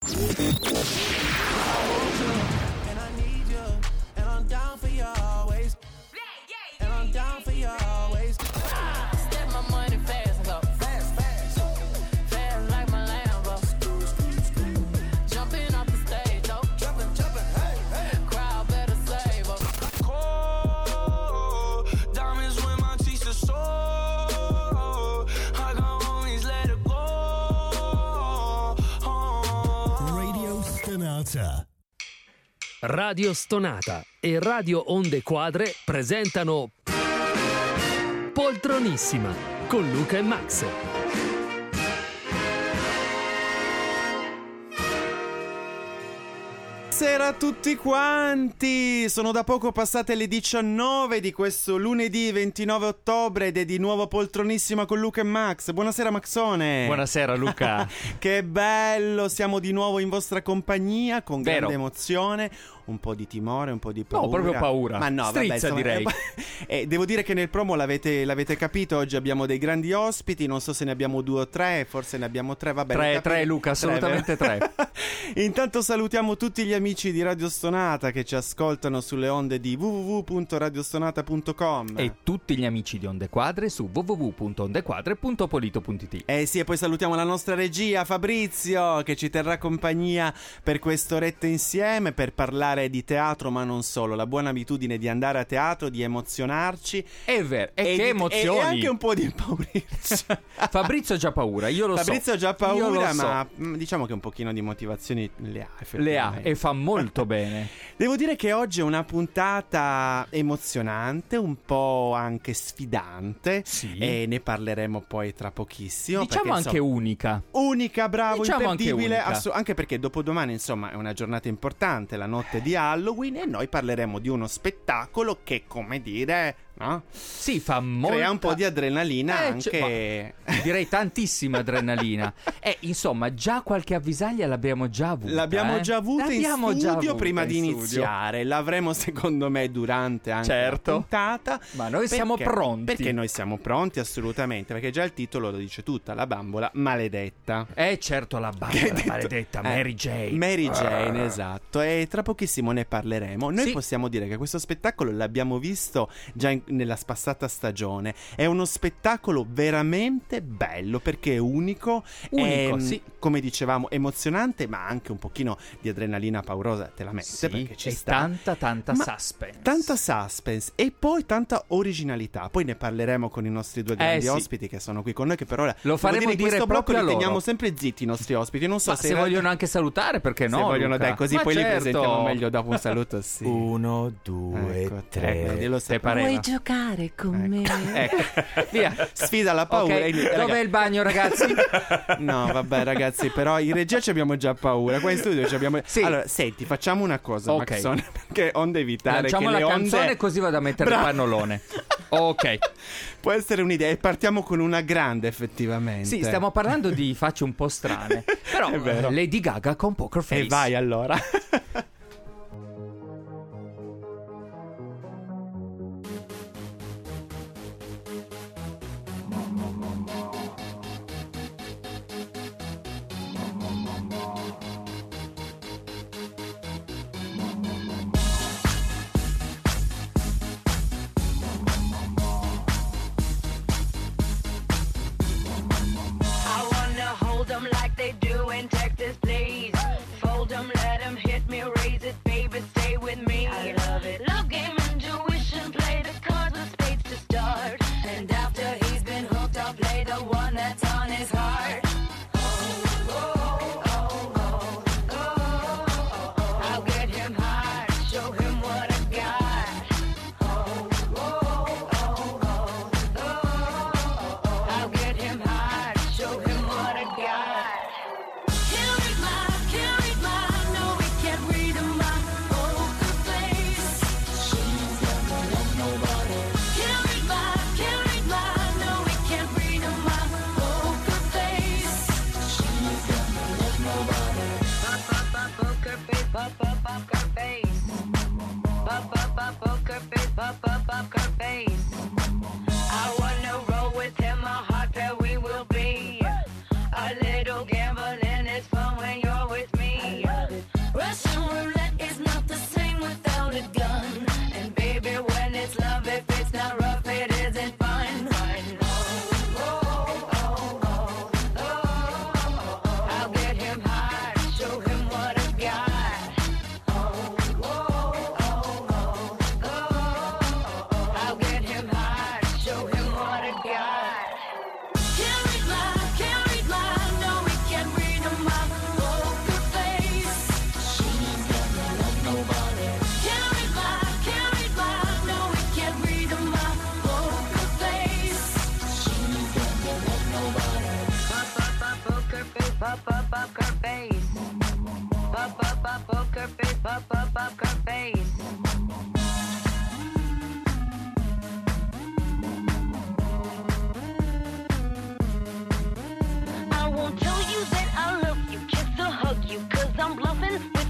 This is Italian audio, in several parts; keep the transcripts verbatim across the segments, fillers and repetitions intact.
Radio Stonata e Radio Onde Quadre presentano Poltronissima con Luca e Max. Buonasera a tutti quanti, sono da poco passate le diciannove di questo lunedì ventinove ottobre ed è di nuovo Poltronissima con Luca e Max. Buonasera Maxone. Buonasera Luca. Che bello, siamo di nuovo in vostra compagnia con grande Vero. emozione, un po' di timore, un po' di paura. No, proprio paura. Ma no, Strizza, vabbè, insomma, direi. eh, eh, devo dire che nel promo l'avete, l'avete capito, oggi abbiamo dei grandi ospiti, non so se ne abbiamo due o tre, forse ne abbiamo tre, vabbè. Tre, capite? tre Luca, assolutamente tre. tre. Intanto salutiamo tutti gli amici di Radio Stonata che ci ascoltano sulle onde di w w w punto radiostonata punto com E tutti gli amici di Onde Quadre su w w w punto ondequadre punto polito punto i t. Eh sì, e poi salutiamo la nostra regia Fabrizio che ci terrà compagnia per quest'oretta insieme per parlare di teatro, ma non solo, la buona abitudine di andare a teatro, di emozionarci. È vero, e, e che di, emozioni. E anche un po' di impaurirci. Fabrizio ha già paura, io lo Fabrizio so. ha già Io lo paura, so. ma mh, diciamo che un pochino di motivazioni le ha. Le ha e fa molto bene. Devo dire che oggi è una puntata emozionante, un po' anche sfidante. Sì. E ne parleremo poi tra pochissimo. Diciamo perché, anche insomma, unica. Unica, bravo, Diciamo anche imperdibile, unica. assu- anche perché dopodomani insomma è una giornata importante, la notte di Halloween, e noi parleremo di uno spettacolo che, come dire, no? Sì, fa molto. Crea un po' di adrenalina Eh, anche. cioè, ma direi tantissima adrenalina. E insomma, già qualche avvisaglia l'abbiamo già avuta. L'abbiamo eh? già avuta L'abbiamo in già studio avuta prima in di studio. iniziare. L'avremo secondo me durante anche Certo. la puntata. Ma noi siamo Perché? pronti. Perché noi siamo pronti assolutamente. Perché già il titolo lo dice tutta, la bambola maledetta. Eh certo, la Che bambola hai detto? maledetta, Eh, Mary Jane. Mary Jane, esatto. E tra pochissimo ne parleremo. Noi Sì. possiamo dire che questo spettacolo l'abbiamo visto già in- nella passata stagione. È uno spettacolo veramente bello perché è unico, Unico, è, sì. come dicevamo, emozionante, ma anche un pochino di adrenalina paurosa te la mette, Sì, perché ci e sta. tanta tanta Ma suspense. Tanta suspense e poi tanta originalità. Poi ne parleremo con i nostri due grandi Eh, sì. ospiti che sono qui con noi, che per ora Lo devo faremo dire, in dire questo blocco proprio li a loro. teniamo sempre zitti i nostri ospiti. Non so Ma se se in realtà- vogliono anche salutare, perché no? se vogliono, Luca? dai, così Ma poi certo. li presentiamo meglio dopo un saluto, sì. Uno, due, Ecco, tre. ecco, glielo Te sapevo. pareva? Vuoi giocare con me? Ecco, via. Sfida la paura. Ok, E- dov'è raga- il bagno, ragazzi? No, vabbè, ragazzi, però in regia ci abbiamo già paura. Qua in studio ci abbiamo. Sì. Allora, senti, facciamo una cosa, Ok. Maxone, perché onde evitare Lanciamo che la le onde... canzone così vado a mettere Bravo. il pannolone. Ok. Può essere un'idea e partiamo con una grande, effettivamente. Sì, stiamo parlando di facce un po' strane. Però È vero. eh, Lady Gaga con Poker Face. E vai allora. I wanna hold 'em like they do in Texas, please. Fold 'em, let 'em hit me, raise it, baby, stay with me. I love it. Love game, intuition, play the cards with spades to start. And after he's been hooked, I'll play the one that's on his heart. I'll get him hard, show him what I got. I'll get him hard, show him what I got. Can't read my, can't read my, no, we can't read my poker face. She's never love nobody. Can't read my, can't read my, no, we can't read my poker face. She's never love nobody. Pop, pop, pop, poker face, pop, pop, poker face. Pop, pop, pop, poker face, pop, pop, poker face. I wanna roll with him, a hot pair we will be. A little gambling is fun when you're with me.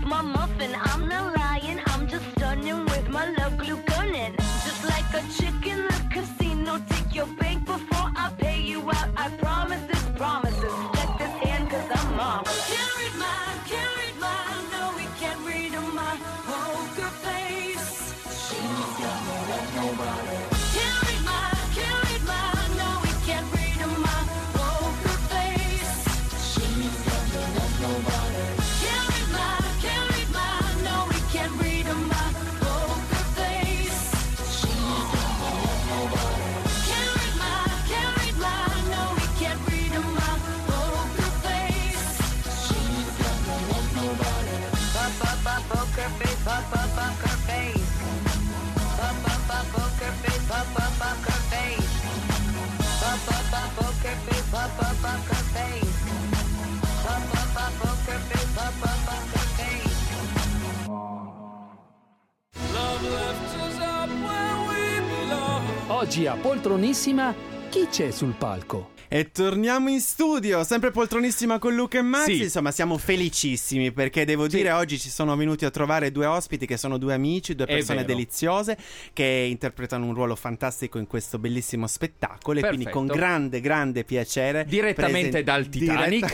my muffin. I'm not lying, I'm just stunning with my love glue gunning. Just like a chick in the casino, take your bank before I pay you out. I promise this promises. Check this hand cause I'm on. Can't read mine, can't read mine. No, we can't read my poker face. She's got me like nobody. Can't read mine, can't read mine. No, we can't read my poker face. She's got me like nobody. Can't read mine, can't read mine. No, we can't read my poker face. She's got me like nobody. Can't read mine, can't read mine. No, we can't read my poker face. She's got me like nobody. Pop up up poker face, pop up poker face. Pop up up poker face, pop up poker face. Pop up up poker face, pop up poker face. Pop up up poker face, pop up poker face. Oggi a Poltronissima, chi c'è sul palco? E torniamo in studio, sempre poltronissima con Luca e Mazzi. Sì. Insomma, siamo felicissimi perché devo Sì. dire oggi ci sono venuti a trovare due ospiti che sono due amici, due È persone vero. deliziose che interpretano un ruolo fantastico in questo bellissimo spettacolo. E quindi Perfetto. con grande, grande piacere Direttamente presen- dal Titanic.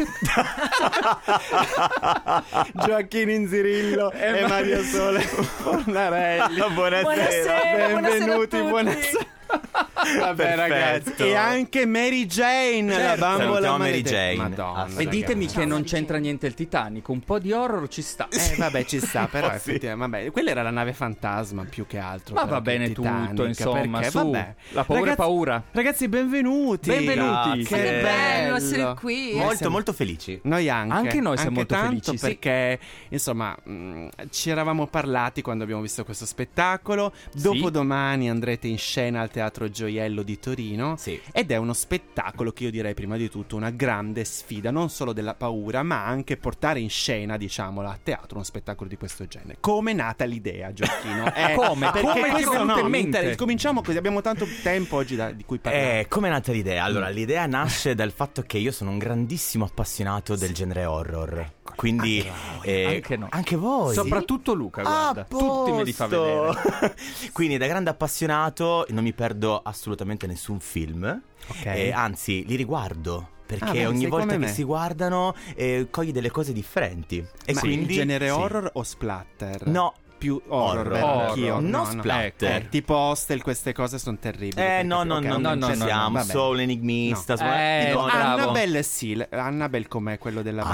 Diretta- Gioacchino Inzirillo e Mario Sole Fornarelli. Buonasera. Buonasera, Benvenuti, buonasera a tutti. buonasera. Vabbè, Perfetto. ragazzi, e anche Mary Jane, la Certo. bambola Salutiamo Mary maledetta. Jane. Madonna, E ditemi ragazzi. che non c'entra niente il Titanic, un po' di horror ci sta. Eh vabbè, ci sta, però Sì. effettivamente, vabbè, quella era la nave fantasma più che altro. Ma però, va che il bene Titanic, tutto, insomma, perché, su, vabbè. la paura è Ragazzi- paura. Ragazzi, benvenuti. Benvenuti. Grazie. Che Che bello bello. essere qui. Molto siamo- molto felici. Noi anche. Anche noi siamo molto tanto felici, sì. perché, insomma, mh, ci eravamo parlati quando abbiamo visto questo spettacolo. Dopodomani andrete in scena al Teatro Gioiello di Torino. Sì. Ed è uno spettacolo che io direi prima di tutto una grande sfida, non solo della paura, ma anche portare in scena, diciamolo, a teatro uno spettacolo di questo genere. Come è nata l'idea, Gioacchino? Eh, Come? Perché Come ti è questo venuto no, in mi mente? inter- Cominciamo così, abbiamo tanto tempo oggi da- di cui parlare. Eh, come è nata l'idea? Allora, l'idea nasce dal fatto che io sono un grandissimo appassionato del genere horror. Quindi eh, Anche no. anche voi. Soprattutto Luca, Ah, guarda. Tutti me li fa vedere. Quindi da grande appassionato non mi perdo assolutamente nessun film. Ok. Eh, anzi, li riguardo. Perché Ah, beh, ogni sei volta come che me. si guardano eh, cogli delle cose differenti. E Ma quindi il genere sì. horror o splatter? No. Più horror, Horror. vero? Horror. Anch'io. Non no, no. splatter. Eh, tipo Hostel, queste cose sono terribili. Eh perché- no, no, ok, no, ok, non no, ci no, no, siamo. vabbè. Soul enigmista. No. suona- Eh, tipo- no, bravo. Annabelle sì, le- Annabelle com'è quello della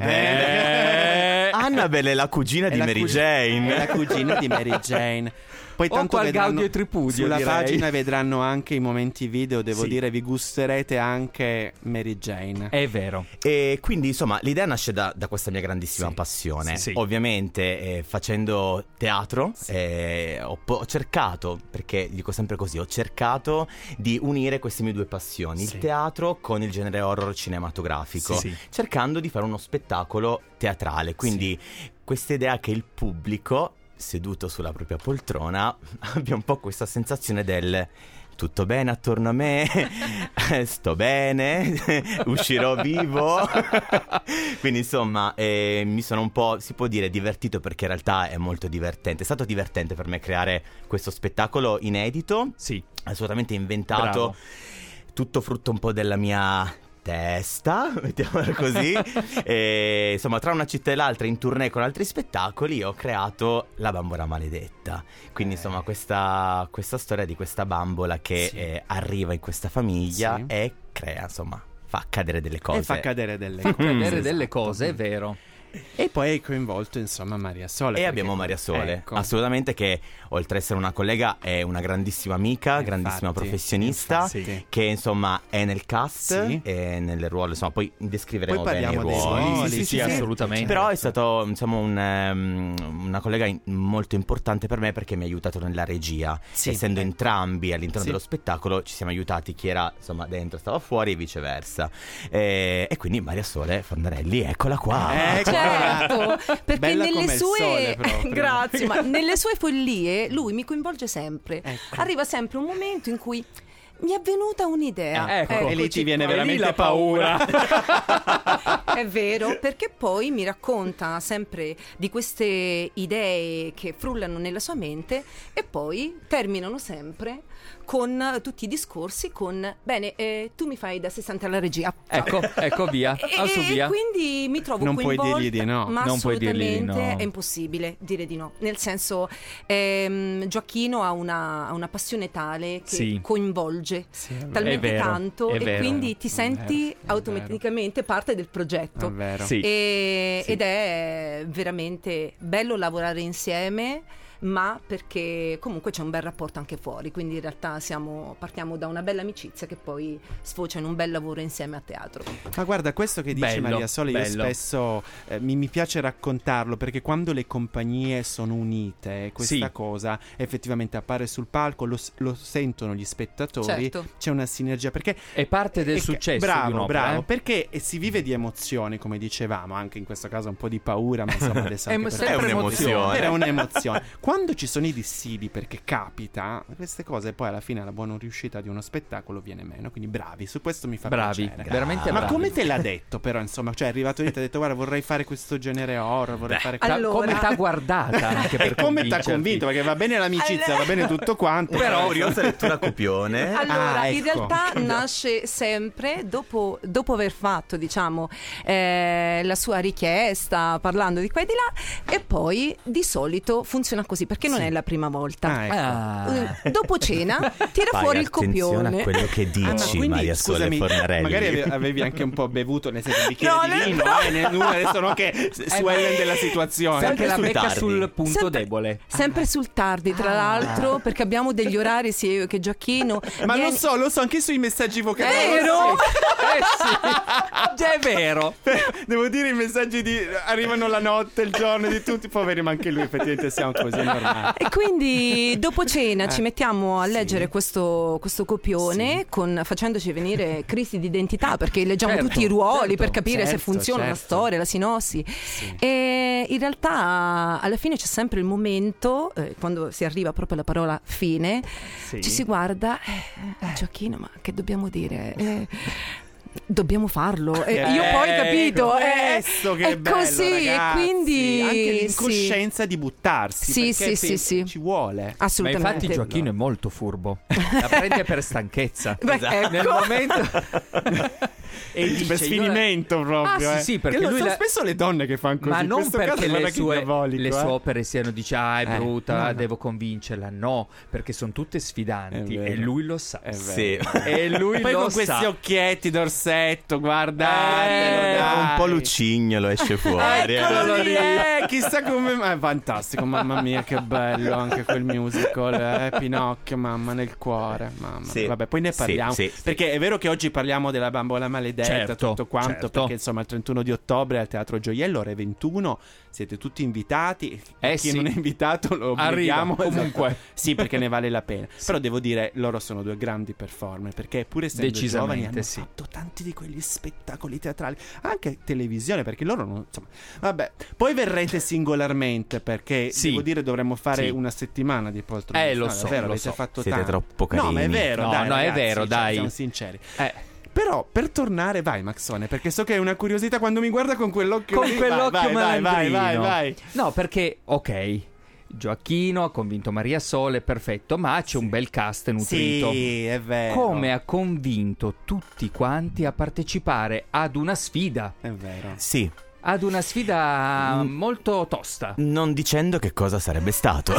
Annabelle. Eh. Annabelle è la cugina È di la Mary cug- Jane. È la cugina di Mary Jane. Poi O tanto qual vedranno Gaudio e Tripudio, sulla direi. pagina vedranno anche i momenti video, devo Sì. dire, vi gusterete anche Mary Jane. È vero. E quindi insomma l'idea nasce da, da questa mia grandissima Sì, passione. sì, sì. Ovviamente eh, facendo teatro eh, ho, po- ho cercato, perché dico sempre così, ho cercato di unire queste mie due passioni, Sì. il teatro con il genere horror cinematografico, Sì, sì. cercando di fare uno spettacolo teatrale. Quindi questa idea che il pubblico seduto sulla propria poltrona abbia un po' questa sensazione del tutto bene attorno a me, sto bene, uscirò vivo. Quindi insomma eh, mi sono un po', si può dire, divertito, perché in realtà è molto divertente. È stato divertente per me creare questo spettacolo inedito, Sì. assolutamente inventato, Bravo. tutto frutto un po' della mia testa, mettiamola così. E, insomma, tra una città e l'altra, in tournée con altri spettacoli, ho creato La bambola maledetta. Quindi insomma questa, questa storia di questa bambola che Sì. eh, arriva in questa famiglia Sì. e crea, insomma, fa accadere delle cose. E fa cadere delle Fa cose. vedere Esatto. delle cose, è vero. E poi hai coinvolto insomma Maria Sole. E perché- abbiamo Maria Sole, Ecco. assolutamente, che oltre ad essere una collega è una grandissima amica, Infatti, grandissima professionista, infatti. che insomma è nel cast Sì. e nel ruolo, insomma poi descriveremo Poi bene i parliamo dei ruoli. ruoli, Sì, sì, sì, assolutamente. Però è stato insomma un, ehm, una collega in- molto importante per me, perché mi ha aiutato nella regia. Sì. Essendo entrambi all'interno Sì. dello spettacolo, ci siamo aiutati, chi era insomma dentro stava fuori e viceversa. E, e quindi Maria Sole Fornarelli, eccola qua. Ecco. Certo, perché Bella come nelle il sue sole proprio. grazie, ma nelle sue follie lui mi coinvolge sempre. Ecco. Arriva sempre un momento in cui mi è venuta un'idea. Ah, ecco. E lì ti viene E lì veramente la paura. È vero, perché poi mi racconta sempre di queste idee che frullano nella sua mente e poi terminano sempre con tutti i discorsi con bene, eh, tu mi fai da assistente alla regia. Ecco, ecco via, E, al su e via. quindi mi trovo Non puoi coinvolta, dirgli di no. ma Non puoi dirgli di assolutamente no. è impossibile dire di no. Nel senso, ehm, Gioacchino ha una, ha una passione tale che Sì. coinvolge Sì, è vero. talmente È vero, tanto è e vero. quindi ti È senti vero, è automaticamente parte del progetto. È vero. Sì. E- Sì. Ed è veramente bello lavorare insieme, ma perché comunque c'è un bel rapporto anche fuori, quindi in realtà siamo, partiamo da una bella amicizia che poi sfocia in un bel lavoro insieme a teatro. Ma guarda, questo che dice Bello, Maria Sole, io bello. spesso eh, mi, mi piace raccontarlo, perché quando le compagnie sono unite, questa Sì. cosa effettivamente appare sul palco, lo, s- lo sentono gli spettatori, Certo. c'è una sinergia, perché È parte del e che- successo bravo, di un'opera, bravo, eh. perché si vive di emozioni, come dicevamo, anche in questo caso un po' di paura, ma insomma adesso È anche sempre per- È un'emozione. era un'emozione. Quando ci sono i dissidi, perché capita, queste cose poi alla fine la buona riuscita di uno spettacolo viene meno, quindi bravi, su questo mi fa Bravi, piacere. veramente Ma bravi. come te l'ha detto però, insomma, cioè è arrivato lì e ti ha detto guarda vorrei fare questo genere horror, vorrei fare Ta- Allora- come t'ha guardata anche per e come ti ha convincerti. convinto, perché va bene l'amicizia, Allora- va bene tutto quanto, Però curiosa lettura copione. Allora, Ah, in ecco. realtà nasce sempre dopo, dopo aver fatto, diciamo, eh, la sua richiesta, parlando di qua e di là, e poi di solito funziona così, perché non Sì. è la prima volta. Ah, ecco. Ah. Eh, Dopo cena tira Fai fuori il attenzione copione. a quello che Ah, ma dici, quindi, Maria Sole scusami, Fornarelli. magari ave- avevi anche un po' bevuto, nel senso un bicchiere No, di no, vino, no. eh, ne- nulla, adesso non che s- su ma- Ellen della situazione. Sempre la sul becca tardi. sul punto Sempre- debole. Sempre sul tardi, tra l'altro, perché abbiamo degli orari sia io che Gioacchino. Ma vieni- lo so, lo so, anche sui messaggi vocali. Vero? Eh sì, già è vero. Devo dire, i messaggi di arrivano la notte, il giorno di tutti, poveri, ma anche lui effettivamente siamo così, è normale. E quindi dopo cena Eh, ci mettiamo a sì. leggere questo, questo copione con, facendoci venire crisi di identità, perché leggiamo Certo, tutti i ruoli certo, per capire se certo, funziona la certo. storia, la sinossi. E in realtà alla fine c'è sempre il momento, eh, quando si arriva proprio alla parola fine, Sì. ci si guarda, eh, Gioacchino, ma che dobbiamo dire? Eh, dobbiamo farlo. E io poi Eh, capito, è, questo che è è bello, così, ragazzi. e quindi anche sì. l'incoscienza di buttarsi, Sì, perché sì, sì, sì. ci vuole. Ma Assolutamente. infatti Gioacchino è molto furbo. La prende per stanchezza. Beh, ecco. Nel momento e dice, per io- sfinimento proprio. Ah, sì, eh. sì, perché Che lo lui sono la- spesso le donne che fanno così. Ma in non questo perché caso guarda le che sue, diabolico, le sue eh. opere siano, dice, ah, è Eh, brutta, no, no. devo convincerla. No, perché sono tutte sfidanti È vero. e lui lo sa. È vero. Sì. E lui Poi lo con questi sa. occhietti d'orsetto, guardatelo, Eh, dai. Un po' lucignolo esce fuori. Eccolo Eccolo lì, lì. eh, chissà come. Ma è fantastico, mamma mia, che bello anche quel musical. Eh, Pinocchio, mamma nel cuore. Mamma. Sì. Vabbè, poi ne Sì, parliamo. sì, sì. Perché è vero che oggi parliamo della bambola maledetta, Certo, tutto quanto. certo. Perché insomma, il trentuno di ottobre al Teatro Gioiello, ore ventuno, siete tutti invitati. Eh, Chi sì. non è invitato lo Arriva, obblighiamo. comunque. Esatto. Sì, perché ne vale la pena. Però devo dire, loro sono due grandi performer. Perché pur essendo Decisamente, giovani hanno sì. fatto tanti di quegli spettacoli teatrali, anche televisione, perché loro non, insomma, vabbè, poi verrete singolarmente, perché Sì. devo dire dovremmo fare Sì. una settimana di poltrone. Eh, lo No, so, davvero, lo avete so. fatto Siete tanto. troppo No, ma è carini. vero, No, dai, no, è ragazzi, vero, cioè, dai. siamo sinceri. Eh, Però per tornare, vai Maxone, perché so che hai una curiosità quando mi guarda con quell'occhio con lì, quell'occhio vai, vai, vai, vai, malandrino. vai. No, perché, ok, Gioacchino ha convinto Maria Sole, perfetto, ma c'è un bel cast nutrito. Sì, è vero. Come ha convinto tutti quanti a partecipare ad una sfida, È vero. Sì, ad una sfida Mm. molto tosta. non dicendo che cosa sarebbe stato.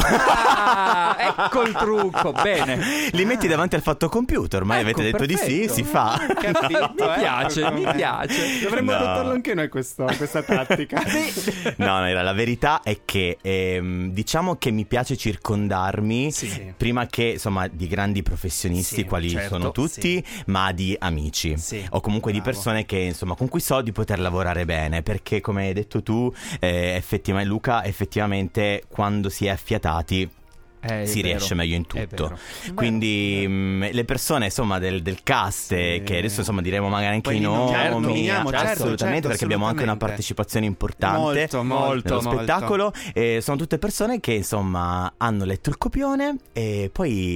Ah, ecco il trucco, bene. Li metti davanti al fatto computer, ormai Ecco, avete detto di sì, perfetto. si fa. Capito, Mi eh? piace, mi Com'è? piace. Dovremmo No. adottarlo anche noi questo, questa tattica. No, no, la verità è che ehm, diciamo che mi piace circondarmi Sì. prima che insomma di grandi professionisti Sì, quali certo, sono tutti, ma di amici Sì, o comunque di bravo. persone che insomma con cui so di poter lavorare bene, perché come hai detto tu, eh, effettivamente Luca, effettivamente quando si è affiatati Eh, è si vero, riesce meglio in è tutto. vero. Quindi mh, le persone insomma del, del cast, Sì. eh, che adesso insomma diremo magari anche Poi i li nomi, nominiamo, certo, nominiamo, certo, assolutamente, certo, perché abbiamo anche una assolutamente. partecipazione importante Molto, molto, nello molto. spettacolo, e sono tutte persone che insomma hanno letto il copione e poi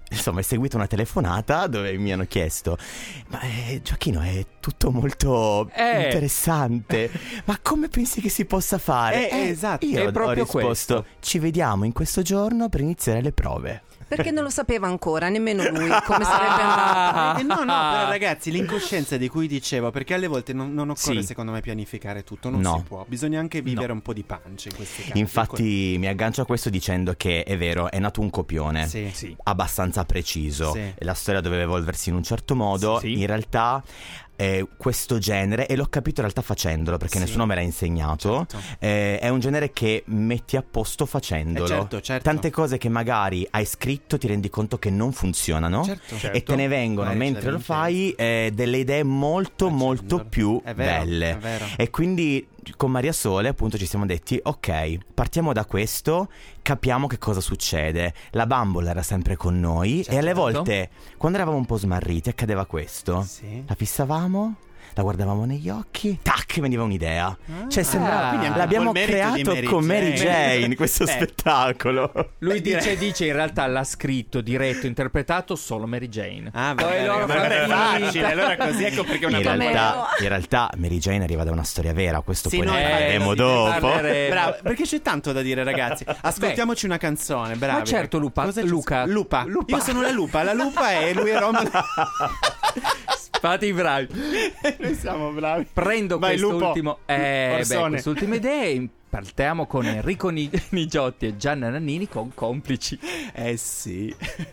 insomma, è seguita una telefonata dove mi hanno chiesto: ma eh, Gioacchino, è tutto molto Eh. interessante, ma come pensi che si possa fare? Eh, esatto, Io è ho proprio risposto: questo. ci vediamo in questo giorno per iniziare le prove. Perché non lo sapeva ancora, nemmeno lui, come sarebbe Ah. andato. Eh, no, no, però ragazzi, l'incoscienza di cui dicevo, perché alle volte non, non occorre Sì. secondo me pianificare tutto, non No. si può, bisogna anche vivere un po' di pancia in questi casi. Infatti mi aggancio a questo dicendo che è vero, è nato un copione. Sì. Sì. Abbastanza preciso. Sì. La storia doveva evolversi in un certo modo. Sì. In realtà eh, questo genere, e l'ho capito in realtà facendolo, perché Sì. nessuno me l'ha insegnato, Certo. eh, è un genere che metti a posto facendolo. Eh, certo, certo. Tante cose che magari hai scritto ti rendi conto che non funzionano, Certo. e te ne vengono Magari mentre ce lo l'avevi fai eh, delle idee molto Facendolo. molto più È vero, belle. è vero. E quindi con Maria Sole appunto ci siamo detti: ok, partiamo da questo, capiamo che cosa succede. La bambola era sempre con noi, e alle certo. volte quando eravamo un po' smarriti accadeva questo: Sì. la fissavamo, la guardavamo negli occhi, tac, veniva un'idea. Cioè sembrava, quindi anche l'abbiamo un po' il merito di creato Mary con Mary Jane. Jane questo Beh. spettacolo. Lui Beh, dice, direi- dice in realtà l'ha scritto, diretto, interpretato solo Mary Jane. Ah, Poi vabbè, loro vabbè, fanno vabbè, finta. facile, allora così ecco perché è una In Come- realtà, in realtà Mary Jane arriva da una storia vera, questo Sì, poi no, ne eh, parleremo sì, dopo. parleremo. Bravo, perché c'è tanto da dire, ragazzi. Ascoltiamoci una canzone, bravi. Ma certo, Lupa. Cosa c'è- Luca. Lupa. Lupa. Io sono la lupa, la lupa è lui e Romolo. Fate i bravi. Noi siamo bravi. Prendo Vai, lupo. quest'ultimo eh, beh, Orsone. quest'ultima idea e partiamo con Enrico Ni- Nigiotti e Gianna Nannini con Complici. Eh sì.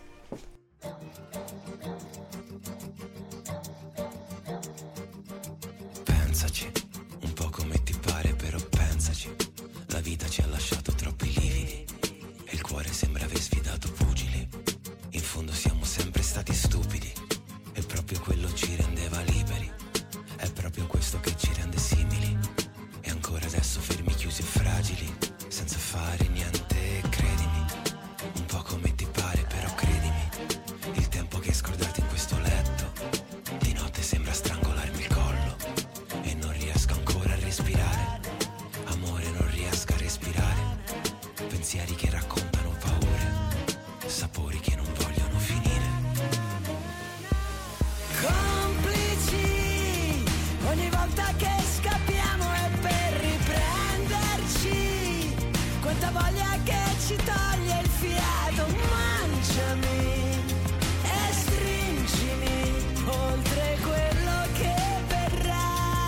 Pensaci, un po' come ti pare, però pensaci. La vita ci ha lasciato troppi lividi e il cuore sembra aver sfidato pugili. In fondo siamo sempre stati stupidi e proprio quello ci rendeva liberi. È proprio questo che ci rende simili. E ancora adesso fermi, chiusi e fragili, senza fare niente, credimi. Un po' come ti pare, però credimi. Il tempo che hai scordato in questo letto di notte sembra strangolarmi il collo e non riesco ancora a respirare. Amore, non riesco a respirare. Pensieri che raccontano paure, sapori che non vogliono finire. Complici, ogni volta che scappiamo è per riprenderci. Quanta voglia che ci toglie il fiato, mangiami e stringimi oltre quello che verrà.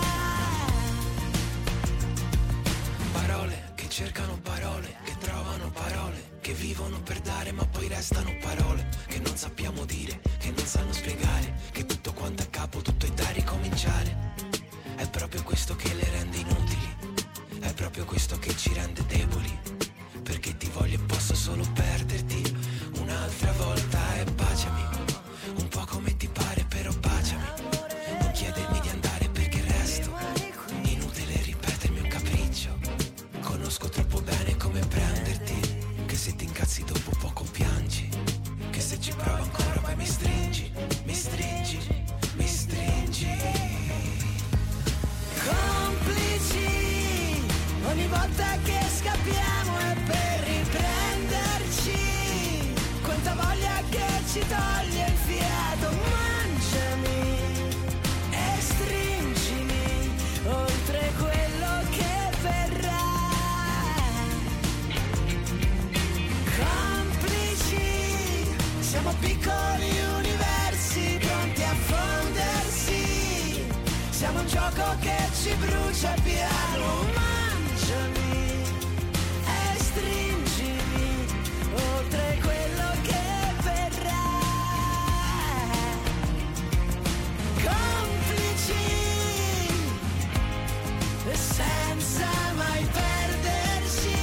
Parole che cercano parole, che trovano parole, che vivono per dare ma poi restano parole che non sappiamo dire, che non sanno spiegare, che tutto quanto è capo, tutto è da ricominciare. È proprio questo che le rende inutili, è proprio questo che ci rende deboli, perché ti voglio e posso solo perderti un'altra volta. E baciami, un po' come ti pare, però baciami. Non chiedermi di andare perché resto, inutile ripetermi un capriccio. Conosco troppo bene come prenderti, che se ti incazzi dopo poco piangi, che se ci provo ancora poi mi stringi, mi stringi, mi stringi. Complici, ogni volta che scappiamo è per riprenderci. Quanta voglia che ci toglie il fiato, mangiami e stringimi oltre quello che verrà. Complici, siamo piccoli universi pronti a fondersi. Siamo un gioco che ci brucia piano, mangiami e stringimi oltre quello che verrà. Complici, senza mai perderci.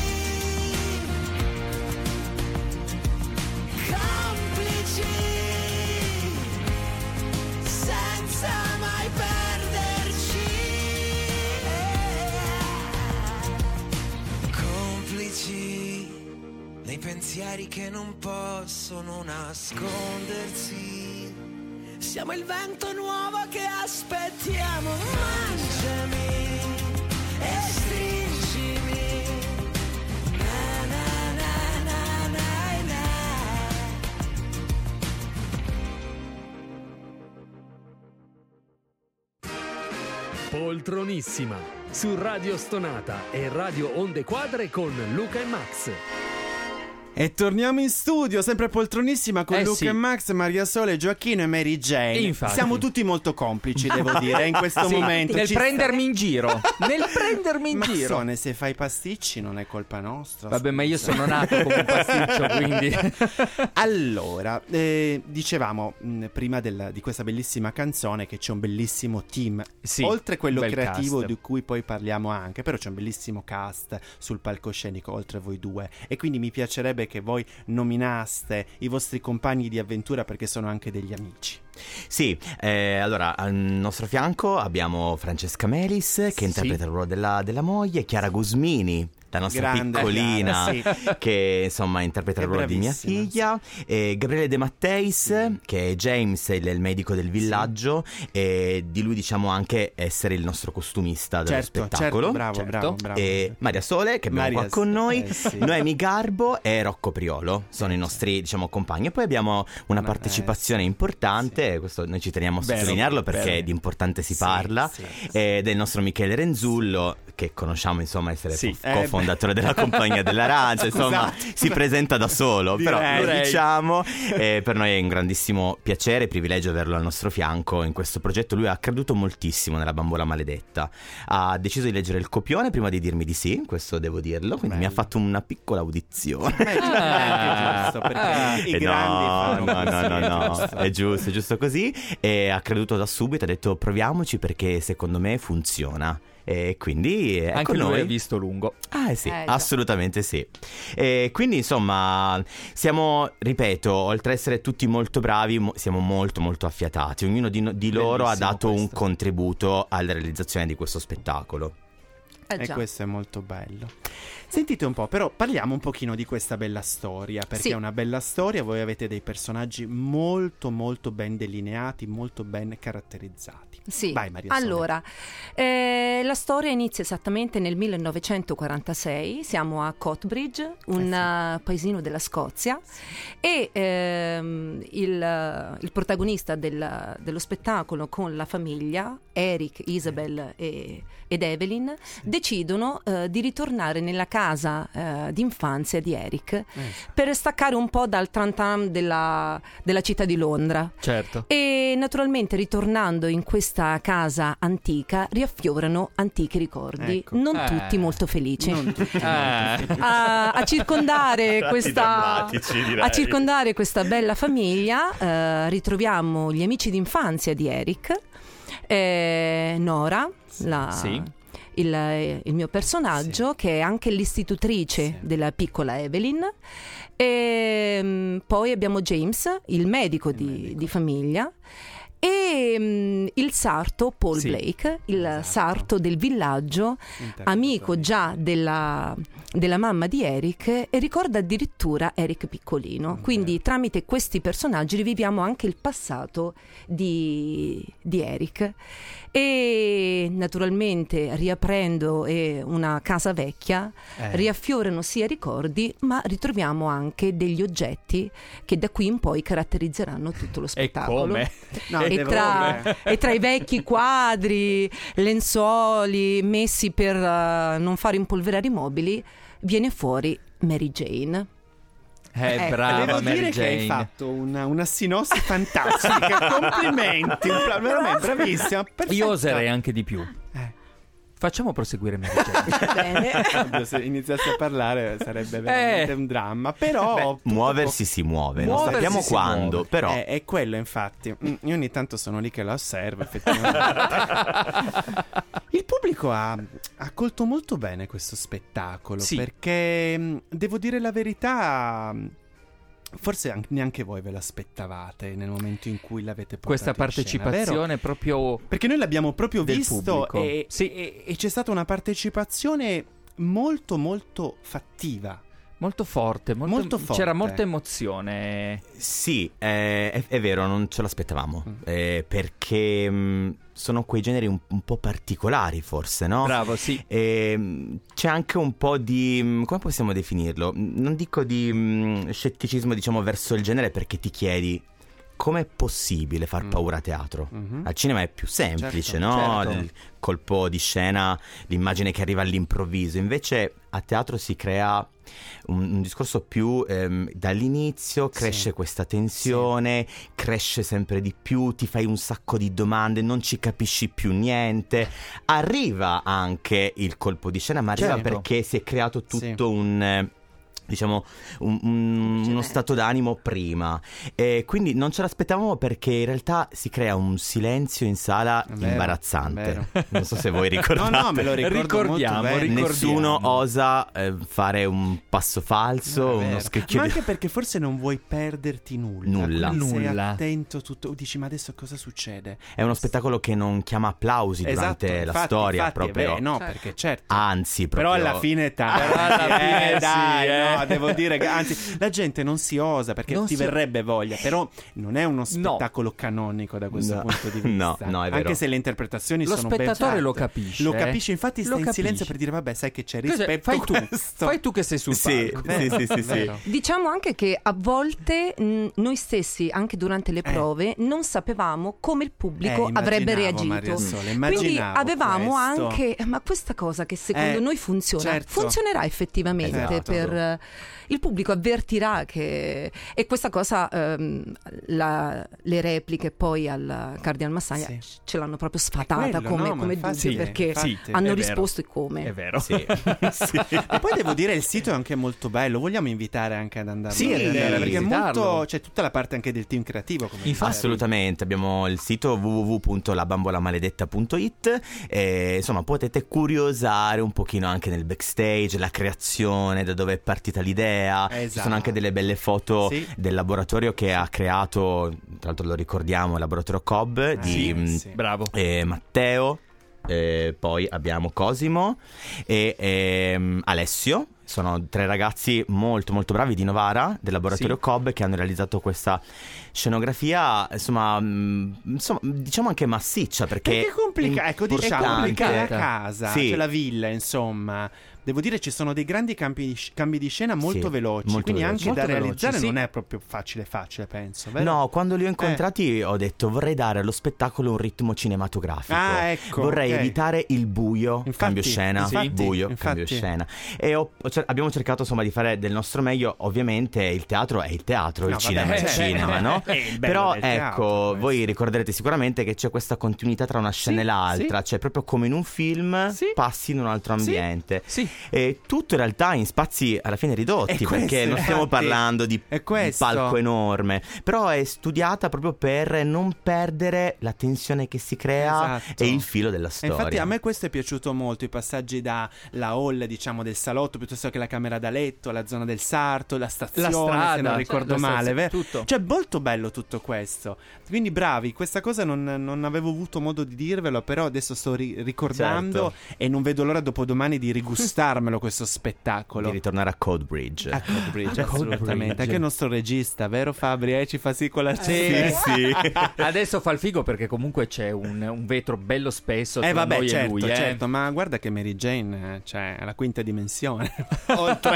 Complici, senza mai perderci. Complici nei pensieri che non possono nascondersi. Siamo il vento nuovo che aspettiamo. Mangiami e stringimi. Na na na na na na. Poltronissima su Radio Stonata e Radio Onde Quadre con Luca e Max. E torniamo in studio, sempre poltronissima con Eh, Luca sì. e Max, Maria Sole, Gioacchino e Mary Jane. Infatti. Siamo tutti molto complici, devo dire, in questo Sì, momento. nel Ci prendermi in giro. Nel prendermi in sta... giro. Mazzone, se fai pasticci non è colpa nostra. Vabbè, ma io scusa. sono nato come un pasticcio, quindi. Allora, eh, dicevamo mh, prima del- di questa bellissima canzone che c'è un bellissimo team, Sì, oltre quello bel creativo cast. di cui poi parliamo anche, però c'è un bellissimo cast sul palcoscenico oltre voi due, e quindi mi piacerebbe che voi nominaste i vostri compagni di avventura perché sono anche degli amici. Sì, eh, allora al nostro fianco abbiamo Francesca Melis che Sì. interpreta il ruolo della, della moglie, Chiara Gusmini, la nostra Grande piccolina, Chiara, sì. che insomma interpreta È il ruolo di mia bravissima, figlia, e Gabriele De Matteis, Mm. che è James, il, il medico del villaggio, e di lui diciamo anche essere il nostro costumista dello Certo, spettacolo. certo, bravo, Certo. bravo, bravo. E Maria Sole, che abbiamo Maria qua con noi, eh, sì. Noemi Garbo e Rocco Priolo sono i nostri diciamo compagni. E poi abbiamo una Una- partecipazione eh, sì. importante, questo noi ci teniamo a Vero, sottolinearlo perché vero. di importante si Sì, parla, sì, sì. eh, del nostro Michele Renzullo, che conosciamo insomma essere Sì. co- Eh, cofondatore della compagnia dell'Arancia, insomma Scusate. si presenta da solo, però Direi. lo Direi. diciamo, eh, per noi è un grandissimo piacere e privilegio averlo al nostro fianco in questo progetto. Lui ha creduto moltissimo nella Bambola Maledetta, ha deciso di leggere il copione prima di dirmi di sì, questo devo dirlo, quindi mi ha Bello. fatto una piccola audizione. Beh, giusto, è anche giusto, perché Ah. i Eh, grandi no, fanno no, no, così, no, no, giusto. è giusto, è giusto così. E ha creduto da subito, ha detto proviamoci perché secondo me funziona. E quindi ecco Anche lui noi. è visto lungo. Ah eh sì, Eh, già. assolutamente sì. E quindi insomma siamo, ripeto, oltre ad essere tutti molto bravi, mo- siamo molto molto affiatati. Ognuno di, no- di loro ha Bellissimo dato un questo. contributo alla realizzazione di questo spettacolo. Eh E già. questo è molto bello. Sentite un po', però parliamo un pochino di questa bella storia, perché Sì. è una bella storia, voi avete dei personaggi molto molto ben delineati, molto ben caratterizzati. Sì, Vai, Maria Sole. allora, eh, la storia inizia esattamente nel millenovecentoquarantasei, siamo a Cottbridge, un Eh eh, paesino della Scozia, e ehm, il, il protagonista del- dello spettacolo con la famiglia, Eric, Isabel e- ed Evelyn, decidono eh, di ritornare nella casa eh, d'infanzia di Eric Eh, per staccare un po' dal tram-tam della, della città di Londra. Certo. E naturalmente ritornando in questa casa antica riaffiorano antichi ricordi, Ecco. non Eh. tutti molto felici. non tutti, Eh. A, a circondare Tratti questa drammatici, direi. a circondare questa bella famiglia eh, ritroviamo gli amici d'infanzia di Eric, eh, Nora, la- Sì. il, il mio personaggio, che è anche l'istitutrice Sì. della piccola Evelyn. E mm, poi abbiamo James, il medico, Il di, medico. di famiglia, e mm, il sarto Paul Sì. Blake, il Esatto. sarto del villaggio, interpretatori. amico già della, della mamma di Eric, e ricorda addirittura Eric piccolino. Quindi tramite questi personaggi riviviamo anche il passato di, di Eric. E naturalmente, riaprendo eh, una casa vecchia, Eh. riaffiorano sia ricordi, ma ritroviamo anche degli oggetti che da qui in poi caratterizzeranno tutto lo E spettacolo. come? No, E devo tra, dire- e tra i vecchi quadri, lenzuoli messi per eh, non far impolverare i mobili, viene fuori Mary Jane. Eh, Ecco. brava Devo Mary dire che hai Jane. fatto una, una sinossi fantastica. Complimenti, un pla- veramente bravissima. Perfetta. Io oserei anche di più. Eh. Facciamo proseguire Mary Jane. Bene. Oddio, se iniziassi a parlare sarebbe veramente Eh. un dramma. Però Beh, tutto muoversi si muove, non Muoversi sappiamo si quando, muove. però Eh, è quello, infatti. Mm, Io ogni tanto sono lì che la osservo, effettivamente. Il pubblico ha ha accolto molto bene questo spettacolo, Sì. perché mm, devo dire la verità, mm, forse an- neanche voi ve l'aspettavate nel momento in cui l'avete portato Questa in scena, vero? partecipazione proprio Perché noi l'abbiamo proprio del visto pubblico. e, Sì. e- e c'è stata una partecipazione molto molto fattiva. molto forte, molto- Molto forte. C'era molta emozione. sì, eh, è, è vero, non ce l'aspettavamo, Mm. eh, perché mh, sono quei generi un, un po' particolari forse, no? Bravo, sì. E, mh, c'è anche un po' di, mh, come possiamo definirlo? Mh, Non dico di mh, scetticismo, diciamo, verso il genere, perché ti chiedi com'è possibile far Mm. paura a teatro? Mhm. Al cinema è più semplice, Certo, no? certo. Il colpo di scena, l'immagine che arriva all'improvviso. Invece a teatro si crea un, un discorso più ehm, dall'inizio, cresce Sì. questa tensione, cresce sempre di più, ti fai un sacco di domande, non ci capisci più niente. Arriva anche il colpo di scena, ma arriva Certo. perché si è creato tutto Sì. un... eh, diciamo un- un- uno stato d'animo prima, e quindi non ce l'aspettavamo, perché in realtà si crea un silenzio in sala È vero, imbarazzante. è vero. Non so se voi No, ricordate. no, me lo ricordo Ricordiamo, molto bene. ricordiamo. Nessuno osa eh, fare un passo falso, È uno vero. scricchio Ma di... anche perché forse non vuoi perderti nulla. Nulla. Quindi sei Nulla. attento tutto. Dici, ma adesso cosa succede? È uno spettacolo che non chiama applausi Esatto, durante la infatti, storia, infatti, è proprio. vero, no, Certo. perché certo. Anzi, proprio... Però alla fine tanto. Però alla fine eh, sì, dai, eh. no, devo dire che anzi la gente non si osa perché Non ti si- verrebbe voglia, però non è uno spettacolo canonico da questo No. punto di vista. No, no, è vero. Anche se le interpretazioni Lo sono ben spettatore fatte. lo capisce, Lo eh. capisce, infatti Lo sta in capisce. silenzio per dire vabbè, sai che c'è Cos'è? rispetto Fai tu, questo. fai tu che sei sul Sì, palco. sì, sì, sì, sì. Vero. Diciamo anche che a volte mh, noi stessi, anche durante le prove, non sapevamo come il pubblico Eh, avrebbe immaginavo, reagito. Maria Sole, Quindi immaginavo avevamo questo. anche, ma questa cosa che secondo Eh, noi funziona, certo. funzionerà effettivamente Esatto. per eh, il pubblico, avvertirà che... E questa cosa, ehm, la- le repliche poi al Cardinal Massaglia Sì. ce l'hanno proprio sfatata quello, come, no, ma come infatti- dubbio, sì, perché infatti, hanno è vero. risposto e come. È vero. Sì. Sì. E poi devo dire il sito è anche molto bello, vogliamo invitare anche ad andare Sì, a vedere, devi perché è visitarlo. molto, c'è tutta la parte anche del team creativo come Infatti. dicevi. Assolutamente, abbiamo il sito w w w punto la bambola maledetta punto i t e insomma potete curiosare un pochino anche nel backstage, la creazione, da dove è partita l'idea. Ci Esatto. sono anche delle belle foto Sì. del laboratorio che ha creato, tra l'altro lo ricordiamo, il laboratorio Cobb di Sì, mh, sì. Bravo. eh, Matteo, eh, poi abbiamo Cosimo e ehm, Alessio. Sono tre ragazzi molto molto bravi di Novara, del laboratorio Sì. Cobb, che hanno realizzato questa scenografia, insomma, mh, insomma diciamo anche massiccia, perché Perché è complicato, ecco, diciamo importante. perché la casa, Sì. cioè la villa, insomma. Devo dire ci sono dei grandi campi di, cambi di scena molto Sì, veloci, molto quindi veloci. anche da Molto realizzare veloci, sì. non è proprio facile facile, penso, vero? No, quando li ho incontrati ho detto vorrei dare allo spettacolo un ritmo cinematografico. Ah, ecco, Vorrei ok. evitare il buio, Infatti, cambio scena, infatti, buio, infatti. cambio scena. E ho- ho cer- abbiamo cercato insomma di fare del nostro meglio. Ovviamente il teatro è il teatro, No, il cinema vabbè, è il certo. cinema, no? È il bello Però del teatro, ecco, questo. voi ricorderete sicuramente che c'è questa continuità tra una scena Sì, e l'altra, sì. cioè proprio come in un film Sì. passi in un altro Sì. ambiente. Sì. E tutto in realtà in spazi alla fine ridotti, È questo, perché non stiamo infatti, parlando di è un questo. palco enorme, però è studiata proprio per non perdere la tensione che si crea Esatto. e il filo della E storia. infatti a me questo è piaciuto molto, i passaggi da la hall, diciamo, del salotto, piuttosto che la camera da letto, la zona del sarto, la stazione, La strada, se non cioè, ricordo la male, stazione, vero? tutto. Cioè molto bello tutto questo. Quindi bravi, questa cosa non, non avevo avuto modo di dirvelo, però adesso sto ri- ricordando e non vedo l'ora dopodomani di rigustarmelo questo spettacolo. Di ritornare a Codebridge. A Codebridge, A assolutamente. Codebridge. Anche il nostro regista, vero Fabri? Eh, ci fa sì con la Sì, sì. Adesso fa il figo perché comunque c'è un, un vetro bello spesso tra Eh vabbè, noi certo, e lui, eh. certo, ma guarda che Mary Jane, eh, cioè, è la quinta dimensione. Oltre.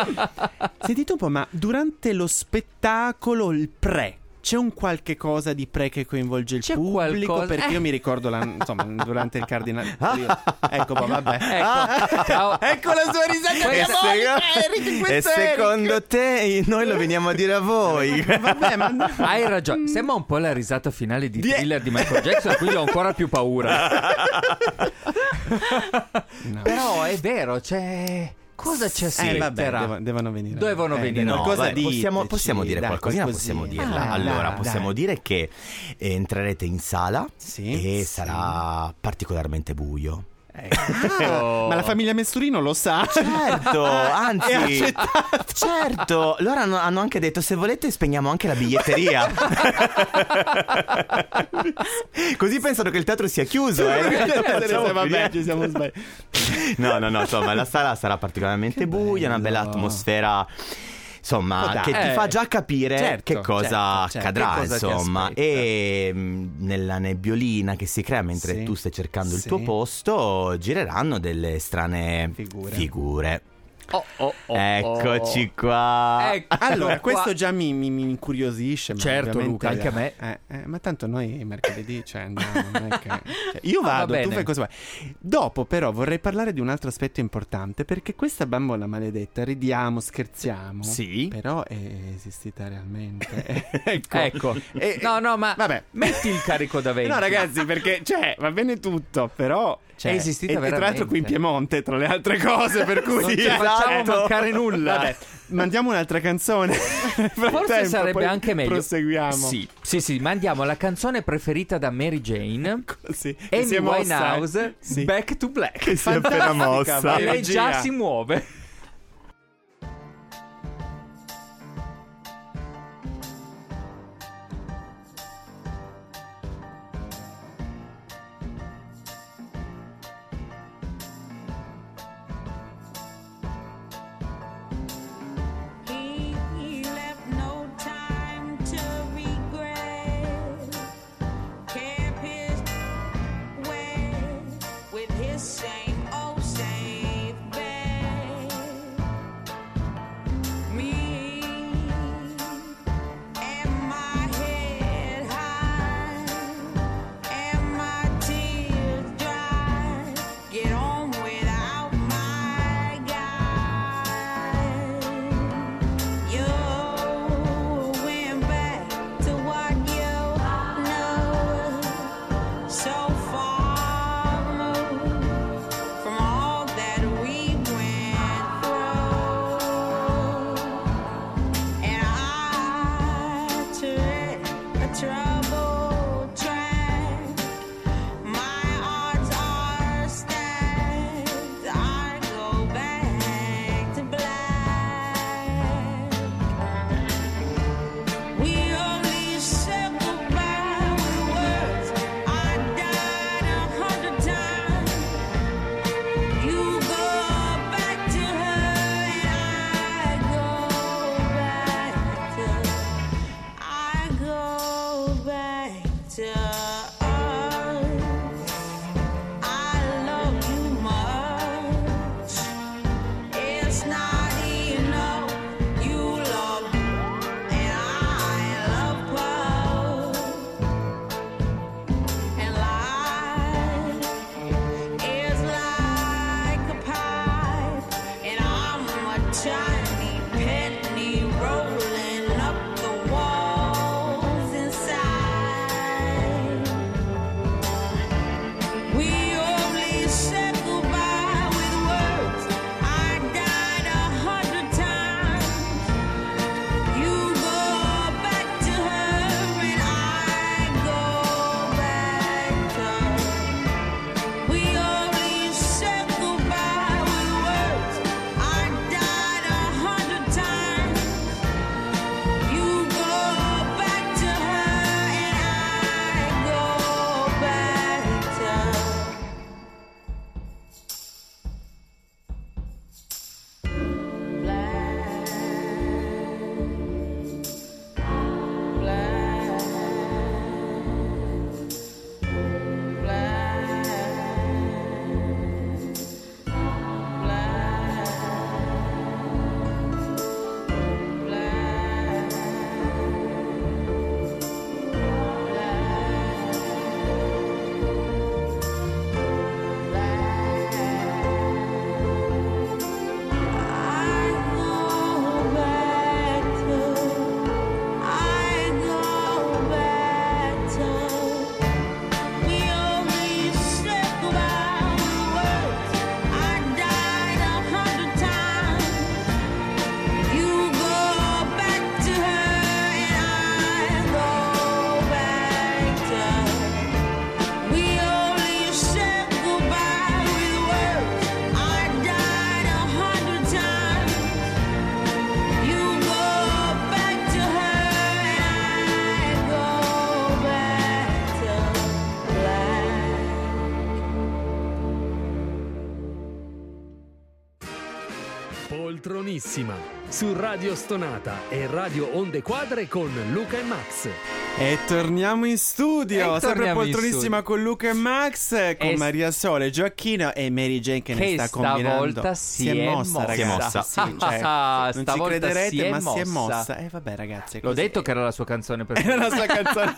Sentite un po', ma durante lo spettacolo, il pre, c'è un qualche cosa di pre che coinvolge il C'è pubblico? qualcosa- Perché eh. io mi ricordo, la, insomma, durante il cardinale... Ecco, boh, vabbè. Ecco, ciao. Ecco la sua risata E, diabolica, Eric, se- questo e è Eric. secondo te noi lo veniamo a dire a voi? Vabbè, ma... Hai ragione, sembra un po' la risata finale di Die- Thriller di Michael Jackson, quindi ho ancora più paura. No. Però è vero, c'è... Cosa ci Eh, aspetterà? vabbè, devo- devono venire. Devono Eh, venire. no, No, cosa vabbè, diteci, possiamo, possiamo dire dai, qualcosina, qualcosina. possiamo dirla. Ah, allora, dai, possiamo dai. dire che eh, entrerete in sala Sì, e sì. sarà particolarmente buio. Ah, ma la famiglia Mesturino lo sa. Certo, anzi, È accettato. certo, loro hanno, hanno anche detto se volete spegniamo anche la biglietteria. Così pensano che il teatro sia chiuso. Eh. Facciamo Vabbè, finire. ci siamo sbagliati. No, no, no, insomma, la sala sarà particolarmente Che buia, una bella bello. atmosfera. Insomma, Oh, dai. che ti Eh, fa già capire certo, che cosa certo, certo. accadrà, Che cosa ti insomma. aspetta. E mh, nella nebbiolina che si crea mentre Sì, tu stai cercando il sì. tuo posto, gireranno delle strane Figure. figure. Oh, oh, oh, Eccoci qua. Ecco Allora, qua. questo già mi, mi, mi incuriosisce. Ma Certo, ovviamente- Luca, anche a me. Eh, eh, ma tanto noi mercoledì, cioè, andiamo, non è che- cioè, io Ah, va vado, tu bene. fai cosa vuoi. Dopo, però, vorrei parlare di un altro aspetto importante, perché questa bambola maledetta, ridiamo, scherziamo. Sì. Però è esistita realmente. ecco. Ecco. Eh, No, no, ma vabbè. metti il carico da venti. No, ragazzi, perché, cioè, va bene tutto, però... Cioè, È esistita e, e tra l'altro veramente. qui in Piemonte, tra le altre cose, per cui... Non ci facciamo mancare nulla. Vabbè, mandiamo un'altra canzone. Nel Forse frattempo, sarebbe poi anche meglio. Proseguiamo. Sì, sì, sì, mandiamo la canzone preferita da Mary Jane, Sì, che si Amy è mossa, Winehouse, eh. Sì. Back to Black. Che si è appena Fantastica, mossa. vai. E lei già Regia. si muove. He left no time to regret. Kept his way with his same old safe bet. Me and my head high and my tears dry. Get on without my guide. You went back to what you know, so far removed from all that we went through. And I tread a troubled track. My odds are stacked. I go back to black. We only said goodbye with words. I died a hundred times. You go back to her and I go back to, I go back to us. I love you much. It's not enough. You love and I love both. And life is like a pipe, and I'm a tiny penny rolling up the walls inside. We only said goodbye with words. I died a hundred times. You go back to her and I go back to her. We only said goodbye with words. I died a hundred times. You go back to her and I go back to her. I go back to, I go back to. We only said goodbye with words. I died a hundred times. You go back to her and I go back to her. We only said goodbye with words. I died a hundred times. You go back to her and I go back to black. Poltronissima su Radio Stonata e Radio Onde Quadre con Luca e Max. E torniamo in studio, E sempre torniamo in poltronissima studio. con Luca e Max, con E s- Maria Sole, Gioacchino e Mary Jane che, ne Che sta combinando. stavolta si è mossa, mossa. ragazzi. Si è mossa. Sì, cioè, Ah, non ci stavolta crederete, si è ma si è mossa. mossa. E eh, vabbè, ragazzi, è L'ho così. detto che era la sua canzone era preferita. la sua canzone.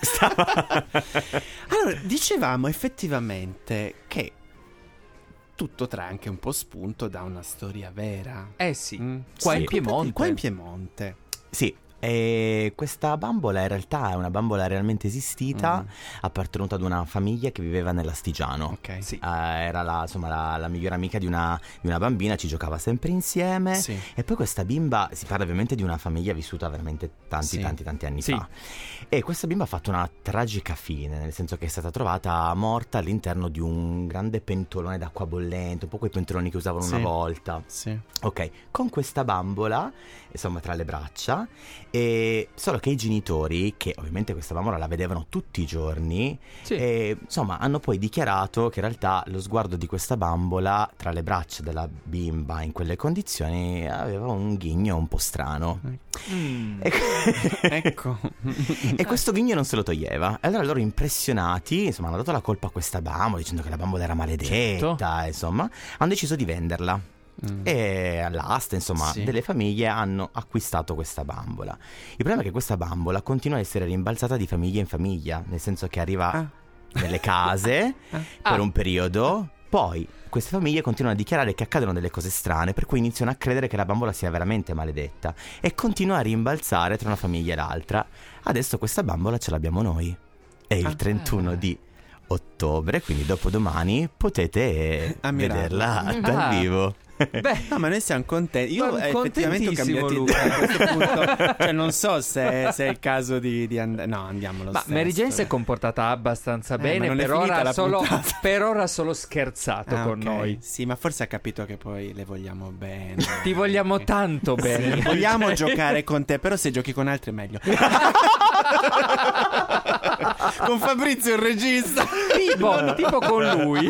Allora, dicevamo effettivamente che tutto trae anche un po' spunto da una storia vera. Eh sì, Mm. qua Sì. in Piemonte. Qua in Piemonte. Sì, e questa bambola in realtà è una bambola realmente esistita, Mm. appartenuta ad una famiglia che viveva nell'Astigiano. Ok. Sì. Eh, era la, insomma, la, la migliore amica di una, di una bambina, ci giocava sempre insieme. Sì. E poi questa bimba, si parla ovviamente di una famiglia vissuta veramente tanti Sì. tanti tanti anni Sì. fa. E questa bimba ha fatto una tragica fine, nel senso che è stata trovata morta all'interno di un grande pentolone d'acqua bollente, un po' quei pentoloni che usavano Sì. una volta. Sì. Ok, con questa bambola, insomma, tra le braccia, e solo che i genitori, che ovviamente questa bambola la vedevano tutti i giorni, Sì. e, insomma, hanno poi dichiarato che in realtà lo sguardo di questa bambola tra le braccia della bimba in quelle condizioni aveva un ghigno un po' strano. Mm. E, Ecco. e questo ghigno non se lo toglieva. E allora loro, impressionati, insomma, hanno dato la colpa a questa bambola dicendo che la bambola era maledetta, Certo. insomma, hanno deciso di venderla. Mm. E all'asta, insomma, Sì. delle famiglie hanno acquistato questa bambola. Il problema è che questa bambola continua a essere rimbalzata di famiglia in famiglia, nel senso che arriva Ah. nelle case per Ah. un periodo, poi queste famiglie continuano a dichiarare che accadono delle cose strane, per cui iniziano a credere che la bambola sia veramente maledetta e continua a rimbalzare tra una famiglia e l'altra. Adesso questa bambola ce l'abbiamo noi. E il Ah. trentuno di ottobre, quindi dopodomani, potete Ammirarla. vederla dal Ah. vivo. Beh, No, ma noi siamo contenti. Io Ma eh, effettivamente ho contentissimo, cambiato Luca. idea a questo punto. Cioè, non so se, se è il caso di, di andare. No, andiamo lo ma stesso. Mary Jane si è eh. comportata abbastanza Eh, bene. ma non è Per finita ora, la solo, puntata. per ora solo scherzato Ah, con ok. noi. Sì, ma forse ha capito che poi le vogliamo bene. Ti vogliamo Eh. tanto bene. Sì, vogliamo giocare con te, però se giochi con altri è meglio. Con Fabrizio il regista. tipo, tipo con lui.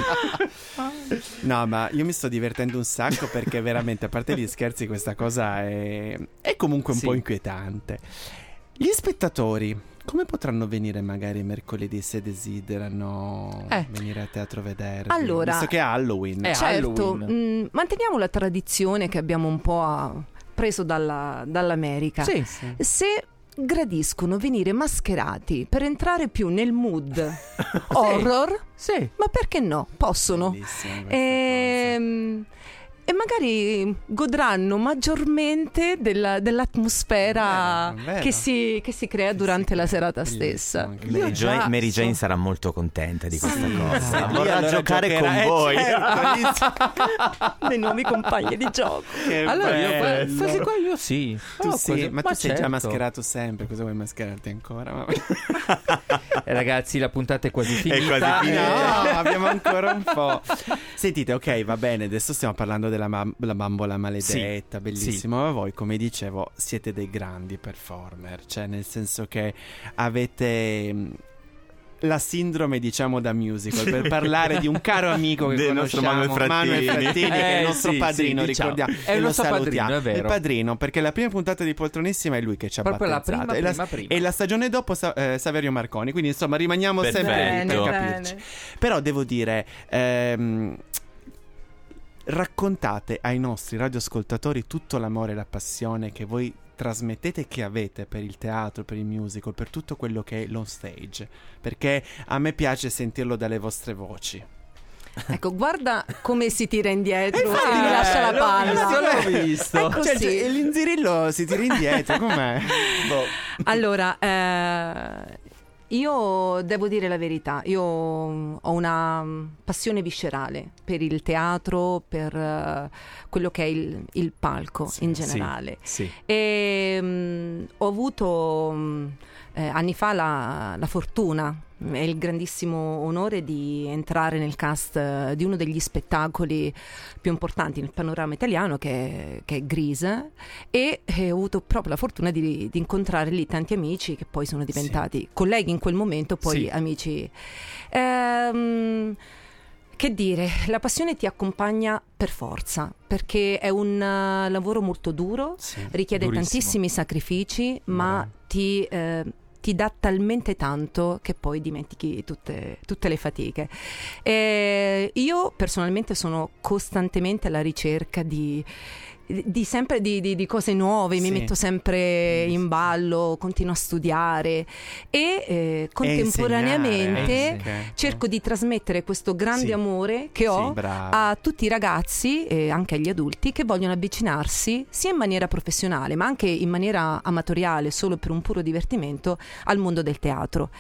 No, ma io mi sto divertendo un sacco perché veramente, a parte gli scherzi, questa cosa è, è comunque un Sì. po' inquietante. Gli spettatori come potranno venire magari mercoledì se desiderano Eh. venire a teatro vedervi? Allora- Visto che è Halloween. Eh, Certo, Halloween. mh, manteniamo la tradizione che abbiamo un po' a- preso dalla- dall'America. Sì. Se gradiscono venire mascherati per entrare più nel mood horror, Sì. ma perché no? Possono. Bellissima questa Ehm, E magari godranno maggiormente della- dell'atmosfera Vero, vero. Che, si, che si crea Che durante si la crea. serata Bellissimo stessa. anche Io Mary, già Jane, Mary so- Jane sarà molto contenta di questa Sì. cosa. Ah, Vorrà allora giocare giocherà- con eh, voi. certo, inizia- dei nuovi compagni di gioco. Che Allora, io, bello. quasi qua io sì. Tu Oh, sì, quasi- ma tu sei già certo. mascherato sempre, cosa vuoi mascherarti ancora? Ma- Eh, ragazzi, la puntata è quasi finita. quasi finita. No, abbiamo ancora un po'. Sentite, ok, va bene, adesso stiamo parlando della ma- la bambola maledetta, bellissimo, ma voi, come dicevo, siete dei grandi performer, cioè nel senso che avete mh, la sindrome, diciamo, da musical, per parlare di un caro amico che Del nostro conosciamo, Manuel Frattini. che è il Eh, nostro sì, padrino, sì, diciamo. ricordiamo. È il e lo nostro padrino, salutiamo. è vero. Il padrino, perché la prima puntata di Poltronissima è lui che ci ha Proprio la battezzato. prima, e, la, prima, prima. e la stagione dopo Sa- eh, Saverio Marconi, quindi insomma rimaniamo sempre lì per Perfetto. capirci. Però devo dire, ehm, raccontate ai nostri radioascoltatori tutto l'amore e la passione che voi trasmettete e che avete per il teatro, per il musical, per tutto quello che è l'on stage, perché a me piace sentirlo dalle vostre voci. Ecco, guarda come si tira indietro Eh, e rilascia la l'ho palla. visto, l'ho visto. È così. Cioè, cioè, l'inzirillo si tira indietro, com'è? Boh. Allora, eh, io devo dire la verità, io ho una mm, passione viscerale per il teatro, per eh, quello che è il, il palco Sì, in sì, generale. sì. E mm, ho avuto mm, eh, anni fa la, la fortuna e il grandissimo onore di entrare nel cast eh, di uno degli spettacoli più importanti nel panorama italiano, che, che è Grease, e eh, ho avuto proprio la fortuna di, di incontrare lì tanti amici che poi sono diventati colleghi in quel momento, poi Sì. amici. Ehm, Che dire, la passione ti accompagna per forza, perché è un eh, lavoro molto duro, Sì, richiede durissimo. tantissimi sacrifici, ma Bravo. ti, eh, ti ti dà talmente tanto che poi dimentichi tutte, tutte le fatiche. E io personalmente sono costantemente alla ricerca di di sempre di, di, di cose nuove, Sì. mi metto sempre in ballo, continuo a studiare e eh, contemporaneamente E insegnare, eh, cerco di trasmettere questo grande Sì. amore che ho Sì, brava. a tutti i ragazzi e anche agli adulti che vogliono avvicinarsi sia in maniera professionale ma anche in maniera amatoriale, solo per un puro divertimento, al mondo del teatro.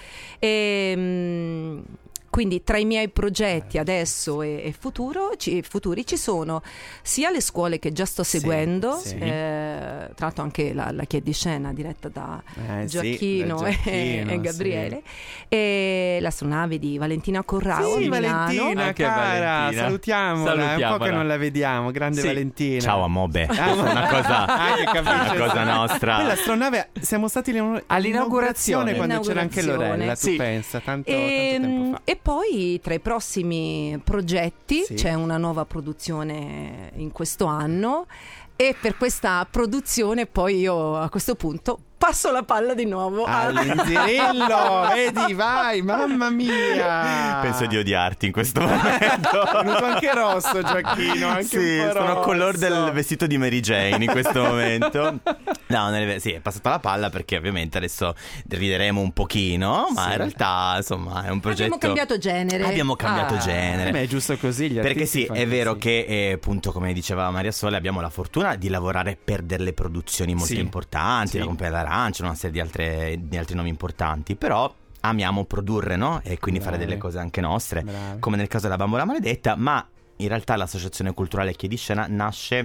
E, mm, quindi tra i miei progetti adesso e, e futuro, ci, futuri ci sono sia le scuole che già sto Sì, seguendo, sì. eh, tra l'altro anche la, la Chiedi Scena diretta da Eh, sì, Gioacchino, da e- Gioacchino, e Gabriele, sì. e l'astronave di Valentina Corrao Sì, a Milano. Valentina, Anche cara, Valentina. salutiamola. È un po' che Salutiamola. non la vediamo. Grande Sì. Valentina. Ciao Amobe. Ah, Questa è una cosa, Ah, che capisce. una cosa nostra. Quella astronave, siamo stati all'inaugurazione All'inaugurazione. quando c'era anche L'inaugurazione. Lorella. Tu Sì. pensa, tanto, E, tanto tempo fa. e poi tra i prossimi progetti Sì. c'è una nuova produzione in questo anno e per questa produzione poi io a questo punto passo la palla di nuovo a... All'inzirillo, vedi, vai, mamma mia. Penso di odiarti in questo momento. È venuto anche rosso, Gioacchino. Anche Sì, un po' sono rosso. color del vestito di Mary Jane in questo momento. No, nelle- sì, è passata la palla perché ovviamente adesso rideremo un pochino, ma Sì. in realtà insomma è un progetto. Abbiamo cambiato genere. Abbiamo cambiato Ah. genere. Beh, è giusto così. Gli Perché artisti sì, fanno è vero così. che eh, appunto come diceva Maria Sole abbiamo la fortuna di lavorare per delle produzioni molto Sì. importanti, Sì. la Compagnia d'Arancia, una serie di, altre, di altri nomi importanti, però amiamo produrre, no? E quindi fare Bravi. delle cose anche nostre, Bravi. come nel caso della Bambola Maledetta, ma in realtà l'associazione culturale Chiedi Scena nasce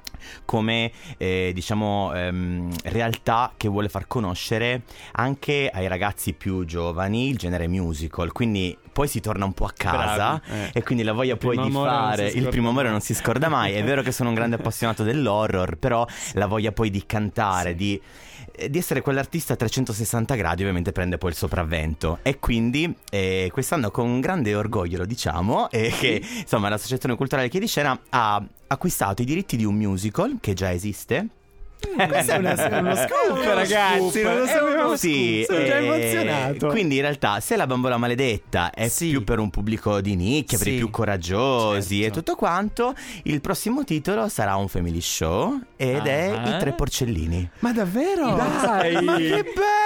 come eh, diciamo ehm, realtà che vuole far conoscere anche ai ragazzi più giovani il genere musical, quindi poi si torna un po' a casa. Bravi, eh. E quindi la voglia poi primo di amore non fare si il scorda primo amore mai. non si scorda mai. È vero che sono un grande appassionato dell'horror, però la voglia poi di cantare, Sì. di eh, di essere quell'artista a trecentosessanta gradi ovviamente prende poi il sopravvento. E quindi eh, quest'anno con grande orgoglio lo diciamo eh, che insomma l'associazione culturale Chiedi Scena ha acquistato i diritti di un musical che già esiste. Questo è una- è uno scoop, È uno ragazzi. scoop. Non lo È sapevo. uno Sì, Sono già eh, emozionato. Quindi in realtà se la Bambola Maledetta è Sì. più per un pubblico di nicchia, per Sì. i più coraggiosi Certo. e tutto quanto, il prossimo titolo sarà un family show ed è Ah. I Tre Porcellini. Ma davvero? Dai! Ma che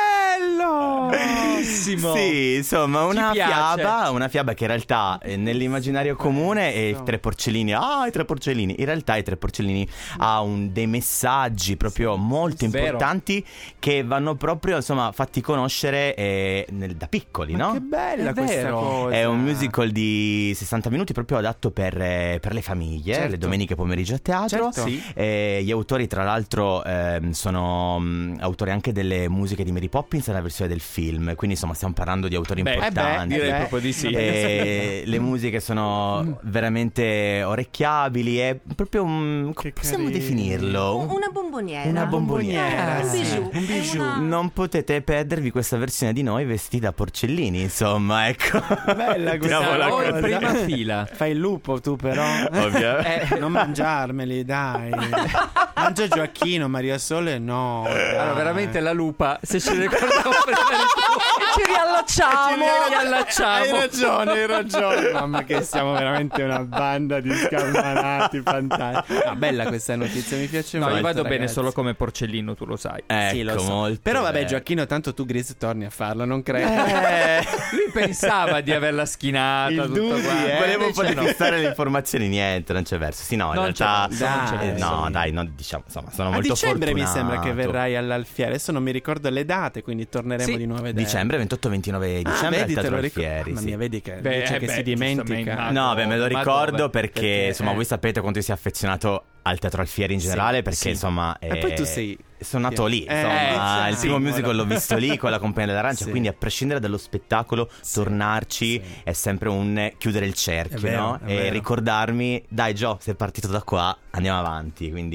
bello! Bellissimo! Sì, insomma, una piace. fiaba, una fiaba che in realtà eh, nell'immaginario comune è i tre porcellini. Ah, i tre porcellini. In realtà i tre porcellini ha un, dei messaggi proprio molto Vero. importanti che vanno proprio, insomma, fatti conoscere eh, nel- da piccoli, Ma no? che bella È questa vero. cosa. È un musical di sessanta minuti proprio adatto per, eh, per le famiglie, Certo. le domeniche pomeriggio a teatro. Certo. Sì. Eh, gli autori, tra l'altro, ehm, sono mh, autori anche delle musiche di Mary Poppins nella versione del film. Quindi, insomma, stiamo parlando di autori Beh, importanti. direi beh, proprio di sì. E le musiche sono veramente orecchiabili. È proprio un. Che Come possiamo carino. definirlo? Un- Una bomboniera. Una bomboniera, Eh, un sì. bijou. Un bijou. È una- Non potete perdervi questa versione di noi vestiti da porcellini, insomma, ecco. Bella questa Mettiamo la O in cosa. prima fila. Fai il lupo tu però. Ovviamente. Eh, non mangiarmeli, dai. Mangia Gioacchino, Maria Sole no. Allora, veramente la lupa, se ci ricordiamo prima di Ci riallacciamo. Ci riallacciamo. Hai ragione, hai ragione. Mamma che siamo veramente una banda di scalmanati fantastici. Ah, bella questa notizia, mi piace No, molto. io vado bene ragazzi. solo come porcellino, tu lo sai. Ecco, Sì, lo so. molto Però vabbè, bene. Gioacchino, tanto tu Gris torni a farla, non credo. Eh, Lui pensava di averla schinata, Il tutto dubbio, quanto. eh. volevo un po' Invece no. difissare le informazioni, niente, non c'è verso. Sì, no, in Non realtà c'è verso, non c'è eh, verso. no, dai, non diciamo, insomma, sono A molto dicembre mi fortunato. sembra che verrai all'Alfiere. Adesso non mi ricordo le date, quindi torneremo Sì, di nuovo a vedere. Dicembre, ventotto ventinove Ah, dicembre vedi, al te Teatro lo ricordo. Alfieri, Mamma sì. mia, vedi che Beh, dice che beh, si dimentica. giustamente. No, beh, me lo Ma ricordo dove? perché, Perché, insomma, eh. voi sapete quanto io sia affezionato al Teatro Alfieri in Sì, generale, perché sì. insomma E poi tu sei- sono nato lì, Eh, insomma, eh, il sì, primo sì, musical voilà. l'ho visto lì con la Compagnia dell'Arancia, Sì. quindi a prescindere dallo spettacolo, tornarci sì. è sempre un chiudere il cerchio, È vero, no? è E vero. ricordarmi, dai Gio, sei partito da qua, andiamo avanti, quindi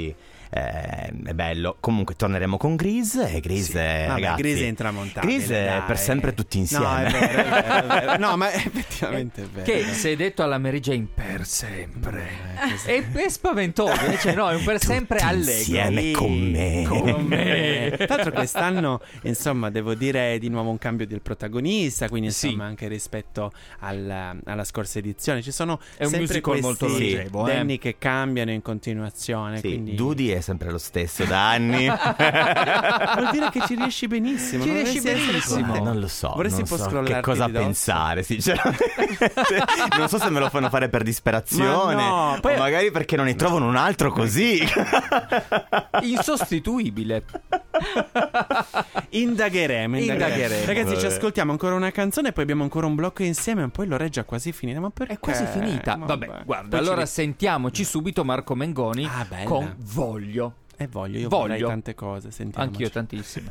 eh, è bello. Comunque torneremo con Grease e Grease Sì. è, Vabbè, ragazzi, Grease è intramontabile, Grease è dai. per sempre tutti insieme. No, è vero, è vero, è vero. No, ma effettivamente è vero. Che se è detto alla Mary Jane per sempre Eh, è, è spaventoso, eh, cioè no, è un per sempre Tutti allegro. insieme Sì, con me. Con me. Tra l'altro quest'anno, insomma, devo dire di nuovo un cambio del protagonista, quindi insomma Sì. anche rispetto al- alla scorsa edizione ci sono È un sempre musical questi molto longevo, eh. Danny che cambiano in continuazione, Sì, quindi Dudi è sempre lo stesso da anni. vuol dire che ci riesci benissimo. Ci non riesci dovresti essere benissimo. qua. Eh, non lo so, Vorresti non un po' so che scrollarti cosa di dosso? pensare, sinceramente. Non so se me lo fanno fare per disperazione, Ma no, poi- o magari perché non ne trovano un altro così. Insostituibile. Indagheremo, indagheremo. Indagheremo. Ragazzi, ci Vabbè. ascoltiamo ancora una canzone e poi abbiamo ancora un blocco insieme, poi l'ora è già quasi finita. Ma perché? È quasi finita. Vabbè, guarda, Poi ci allora ri- sentiamoci subito Marco Mengoni Ah, bella. con Voglio. E voglio, io Voglio. vorrei tante cose, sentiamoci. Anch'io tantissimo.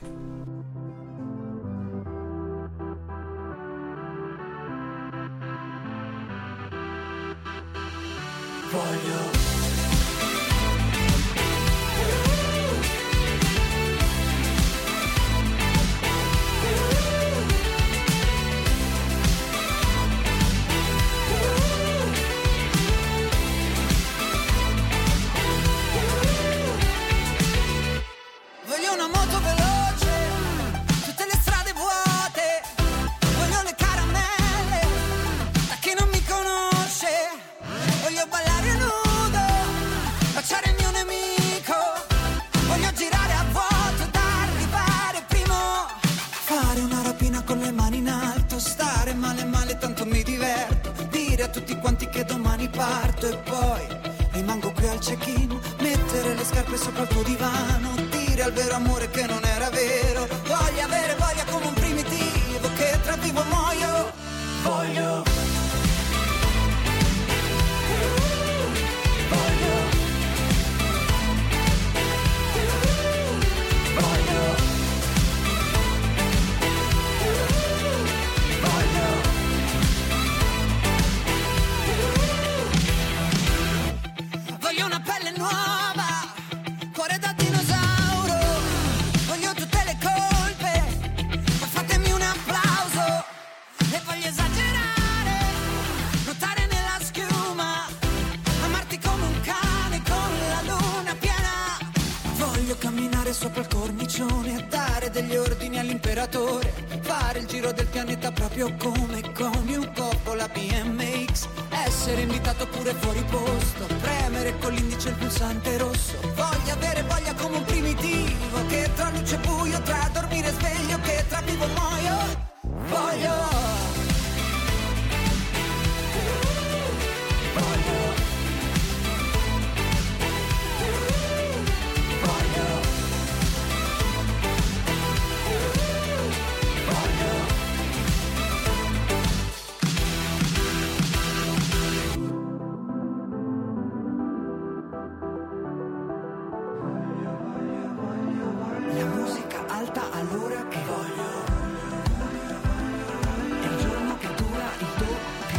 Voglio una moto veloce, tutte le strade vuote. Voglio le caramelle, da chi non mi conosce. Voglio ballare nudo, baciare il mio nemico. Voglio girare a vuoto ed arrivare primo. Fare una rapina con le mani in alto, stare male male tanto mi diverto. Dire a tutti quanti che domani parto e poi rimango qui al check-in. Mettere le scarpe sopra il tuo divano, dire al vero amore che non era vero. Voglio avere voglia come un primitivo che tra vivo e muoio. Voglio. Voglio. Voglio. Voglio. Voglio una pelle nuova, cuore da dinosauro. Voglio tutte le colpe, ma fatemi un applauso. E voglio esagerare, nuotare nella schiuma, amarti come un cane con la luna piena. Voglio camminare sopra il cornicione e dare degli ordini all'imperatore. Fare il giro del pianeta proprio come coni un Coppola B M X. Essere invitato pure fuori posto, premere con l'indice il pulsante rosso. Voglio avere voglia come un primitivo che tra luce e buio, tra dormire e sveglio, che tra vivo e muoio. Voglio. Voglio. Voglio. Voglio. La musica alta all'ora che voglio. È il giorno che dura il doppio.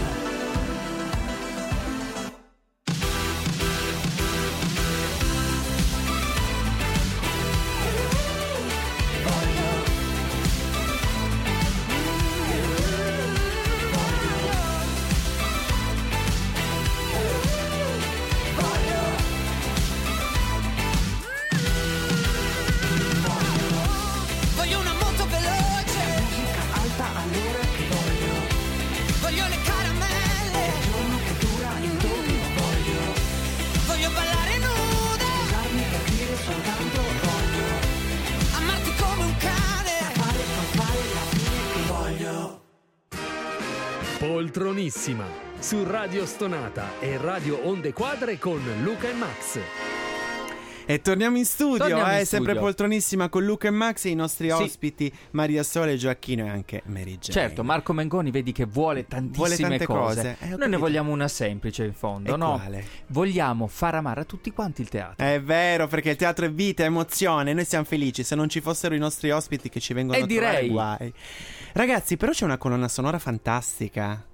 Voglio una moto veloce, musica alta all'ora che voglio. Voglio le caramelle, il giorno che dura il doppio. Voglio. Voglio ballare nuda, usarmi per dire soltanto voglio. Amarti come un cane, fare fare la fine che voglio. Poltronissima su Radio Stonata e Radio Onde Quadre con Luca e Max. E torniamo in studio, Torniamo in eh, sempre studio. poltronissima con Luca e Max e i nostri Sì. ospiti Maria Sole, Gioacchino e anche Mary Jane. Certo, Marco Mengoni vedi che vuole tantissime Vuole tante cose. cose, eh, ho Noi ne capito. vogliamo una semplice in fondo, E no? quale? Vogliamo far amare a tutti quanti il teatro. È vero, perché il teatro è vita, è emozione, noi siamo felici. Se non ci fossero i nostri ospiti che ci vengono E a trovare, direi. guai. Ragazzi, però c'è una colonna sonora fantastica.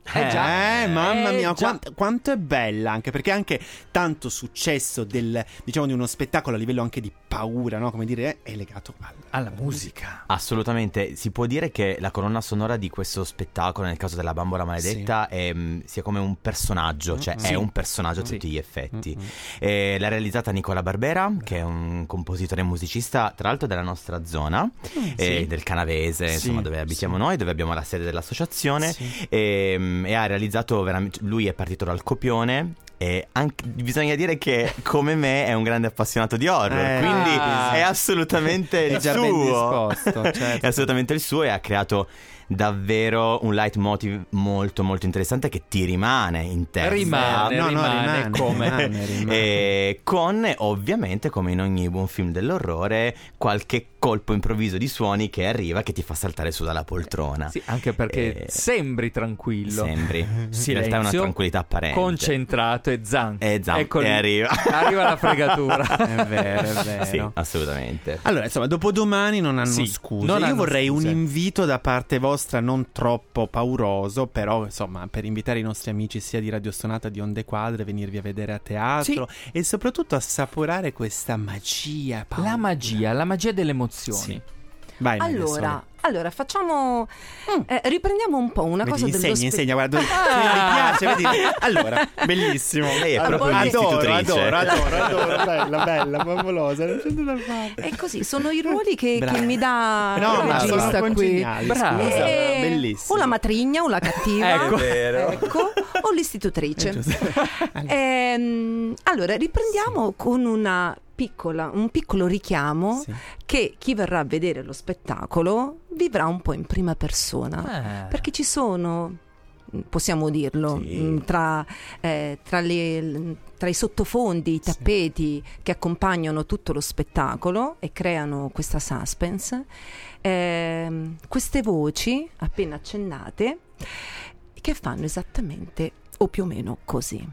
Eh già. Eh, mamma Eh, mia, già. quanto, quanto è bella, anche perché anche tanto successo del, diciamo, di uno spettacolo a livello anche di paura, no? Come dire, è legato alla, Alla musica. Assolutamente, si può dire che la colonna sonora di questo spettacolo, nel caso della Bambola Maledetta, è, mh, sia come un personaggio, cioè Sì. è un personaggio a Sì. tutti gli effetti. Mm-mm. E l'ha realizzata Nicola Barbera, che è un compositore e musicista, tra l'altro della nostra zona, e sì. del Canavese, Sì, insomma, dove abitiamo sì. noi, dove abbiamo la sede dell'associazione. Sì. E, mh, e ha realizzato veramente, lui è partito dal copione. E anche, bisogna dire che come me è un grande appassionato di horror, Eh, quindi ah. è assolutamente È il già suo. ben disposto, certo. È assolutamente il suo, e ha creato davvero un leitmotiv molto molto interessante che ti rimane in testa. Rimane, No, no, rimane, rimane, come? rimane, rimane. E con, ovviamente, come in ogni buon film dell'orrore, qualche colpo improvviso di suoni che arriva, che ti fa saltare su dalla poltrona. Sì, anche perché Eh, sembri tranquillo. Sembri. In Silenzio, realtà è una tranquillità apparente. concentrato e zan. E zan, Ecco lì. e arriva. Arriva la fregatura. È vero, è vero. Sì, assolutamente. Allora, insomma, dopodomani non hanno Sì, scuse. non Io hanno vorrei scuse. un invito da parte vostra, non troppo pauroso, però insomma, per invitare i nostri amici sia di Radio Stonata di Onde Quadre, venirvi a vedere a teatro e soprattutto assaporare questa magia. Paolo. La magia, la magia delle emozioni. Sì. Vai, Maria Allora, Sole. allora facciamo eh, riprendiamo un po' una Vedi, cosa dello insegna, spe- insegna, guarda, mi piace, vedi? Allora, bellissimo. Lei è Allora, proprio adoro, l'istitutrice. adoro, adoro, adoro, bella, bella, favolosa, non c'è nulla da fare. E così sono i ruoli che, Brava. che mi dà No, il ma sono regista qui. congeniali, Brava. scusa, Eh, bellissimo. o la matrigna o la cattiva, Ecco. È vero. ecco, o l'istitutrice. Eh, giusto. Ehm, allora, riprendiamo con una piccola, un piccolo richiamo Sì. che chi verrà a vedere lo spettacolo vivrà un po' in prima persona. Ah. Perché ci sono, possiamo dirlo, Sì. mh, tra, eh, tra, le- tra i sottofondi, i tappeti che accompagnano tutto lo spettacolo e creano questa suspense, ehm, queste voci appena accennate che fanno esattamente o più o meno così.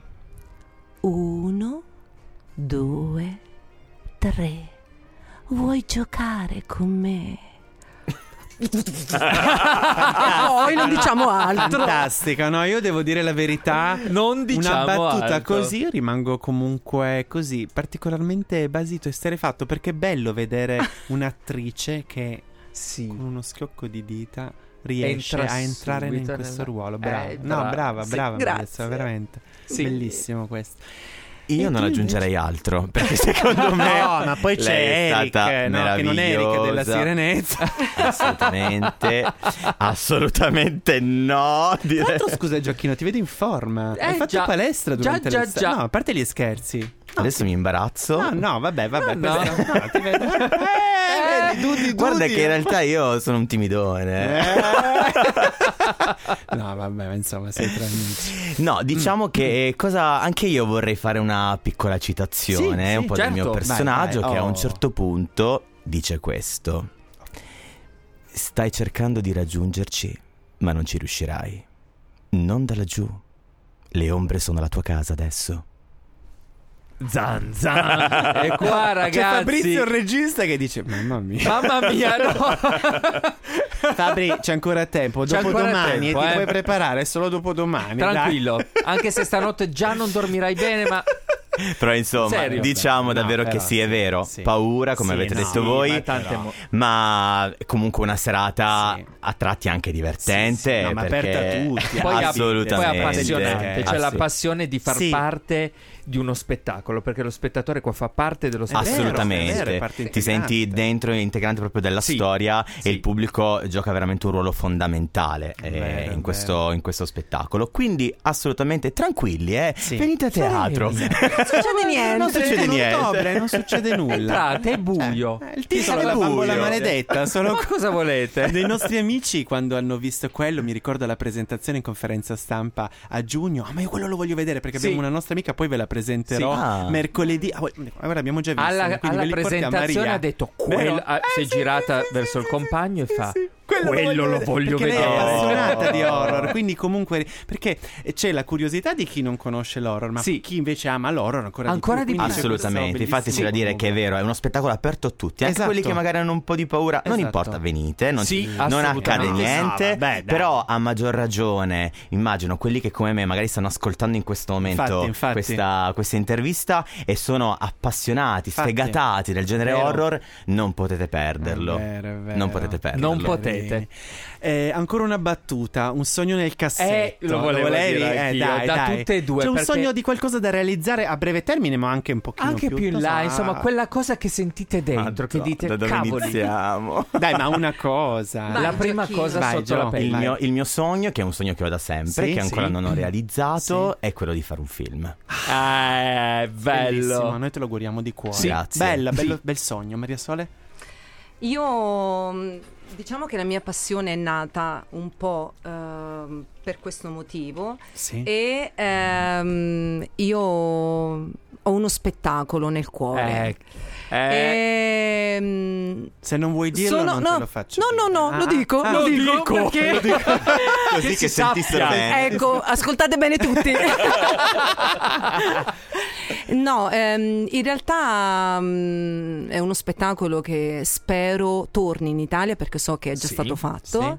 Uno, due, tre. Vuoi giocare con me? Poi non diciamo altro. Fantastica, no? Io devo dire la verità. Non diciamo una battuta altro. così rimango comunque così particolarmente basito e esterrefatto, perché è bello vedere un'attrice che Sì. con uno schiocco di dita riesce Entra a entrare in subito questo nella- ruolo. Brava. Eh, no, bra- brava, sì, brava, grazie. Vanessa, veramente. Sì. Bellissimo questo. Io E non tu aggiungerei altro, perché secondo me No, ma poi lei c'è è Eric, stata no, che non è Eric della meravigliosa. Sirenetta. Assolutamente, assolutamente no. Tra direi. l'altro, scusa Gioacchino, ti vedo in forma. Eh, Hai fatto già. palestra Già, durante già, l'estate? già. No, a parte gli scherzi. Adesso mi imbarazzo. No, no, vabbè, vabbè. No, no. questo- no, ti vedo. Eh, vedi, dudi, Guarda dudi. che in realtà io sono un timidone. Eh. No, vabbè, ma insomma, sei tra amici. No, diciamo che cosa anche io vorrei fare una piccola citazione, Sì, sì, un po' certo. del mio personaggio, Vai, vai. che a un Oh. certo punto dice questo: stai cercando di raggiungerci, ma non ci riuscirai. Non da laggiù. Le ombre sono la tua casa adesso. Zan zan. E qua ragazzi. C'è Fabrizio il regista che dice: mamma mia. Mamma mia, no. Fabri, c'è ancora tempo. C'è Dopo ancora domani tempo, ti eh. puoi preparare solo dopo domani. Tranquillo, anche se stanotte già non dormirai bene, ma Però insomma, Serio? diciamo No, davvero però che sì, è sì, vero. sì. Paura, come Sì, avete no, detto sì, voi. ma tante però- mo- Ma comunque una serata Sì. a tratti anche divertente. Sì, sì, no, ma perché... aperta a tutti, poi, app- assolutamente. poi appassionante, c'è Ah, la sì. passione di far Sì. parte di uno spettacolo, perché lo spettatore qua fa parte dello È vero, spettacolo. è vero, è Assolutamente, parte ti integrante. senti dentro e integrante proprio della Sì, storia sì. e il pubblico gioca veramente un ruolo fondamentale eh, vero, in, è questo, in questo spettacolo. Quindi assolutamente tranquilli, eh. Sì. Venite a teatro. Non succede niente. Non succede In niente. ottobre non succede nulla. Entrate, è buio. Eh, il titolo È della bambola buio. maledetta. Solo Ma cosa volete? dei nostri amici, quando hanno visto quello, mi ricordo la presentazione in conferenza stampa a giugno. Ah, ma io quello lo voglio vedere, perché Sì. abbiamo una nostra amica, poi ve la presenterò Sì. Ah. mercoledì. Ah, guarda, abbiamo già visto. Alla, quindi alla ve li portiamo, presentazione Maria. ha detto Vero? quello, ah, si è girata verso il compagno e fa Quello quello lo voglio perché lei è vedere. appassionata di horror, quindi comunque perché c'è la curiosità di chi non conosce l'horror, ma Sì. chi invece ama l'horror ancora, Ancora di di più. più. Quindi c'è Assolutamente, questo infatti c'è da dire che è bellissimo vero, è uno spettacolo aperto a tutti, anche Esatto. quelli che magari hanno un po' di paura, non Esatto. importa, venite, non, Sì, non assolutamente. accade niente, No, vabbè, dai. però a maggior ragione, immagino quelli che come me magari stanno ascoltando in questo momento Infatti, infatti. Questa, questa intervista e sono appassionati, Infatti. sfegatati del genere Vero. horror, non potete perderlo, È vero, è vero. non potete perderlo. Non potete. Eh, ancora una battuta, un sogno nel cassetto. Eh, lo volevo volevi? dire Eh, anch'io, dai, da dai. tutte e due, C'è un perché- sogno di qualcosa da realizzare a breve termine, ma anche un pochino Anche più in non so, là, ah. insomma, quella cosa che sentite dentro, che dite, da dove cavoli. iniziamo? Dai, ma una cosa. Vai, La prima Gioacchino. cosa Vai, sotto Gio. la pelle. Il Vai. mio, il mio sogno, che è un sogno che ho da sempre, Sì, che ancora sì. non ho realizzato, è quello di fare un film. Eh, Bellissimo, bello. noi te lo auguriamo di cuore. Sì. Grazie. Bella, bello, bel sogno, Maria Sole. Io mh, diciamo che la mia passione è nata un po' ehm, per questo motivo Sì. e ehm, io ho uno spettacolo nel cuore. Eh, eh, Ehm, Se non vuoi dirlo, sono- non no, te lo faccio. no, dire. no, no, lo dico, ah, lo lo dico, dico, perché- lo dico. Così che, si sentissero sappia. bene. Ecco, ascoltate bene tutti. No, ehm, in realtà mm, è uno spettacolo che spero torni in Italia perché so che è già Sì, stato fatto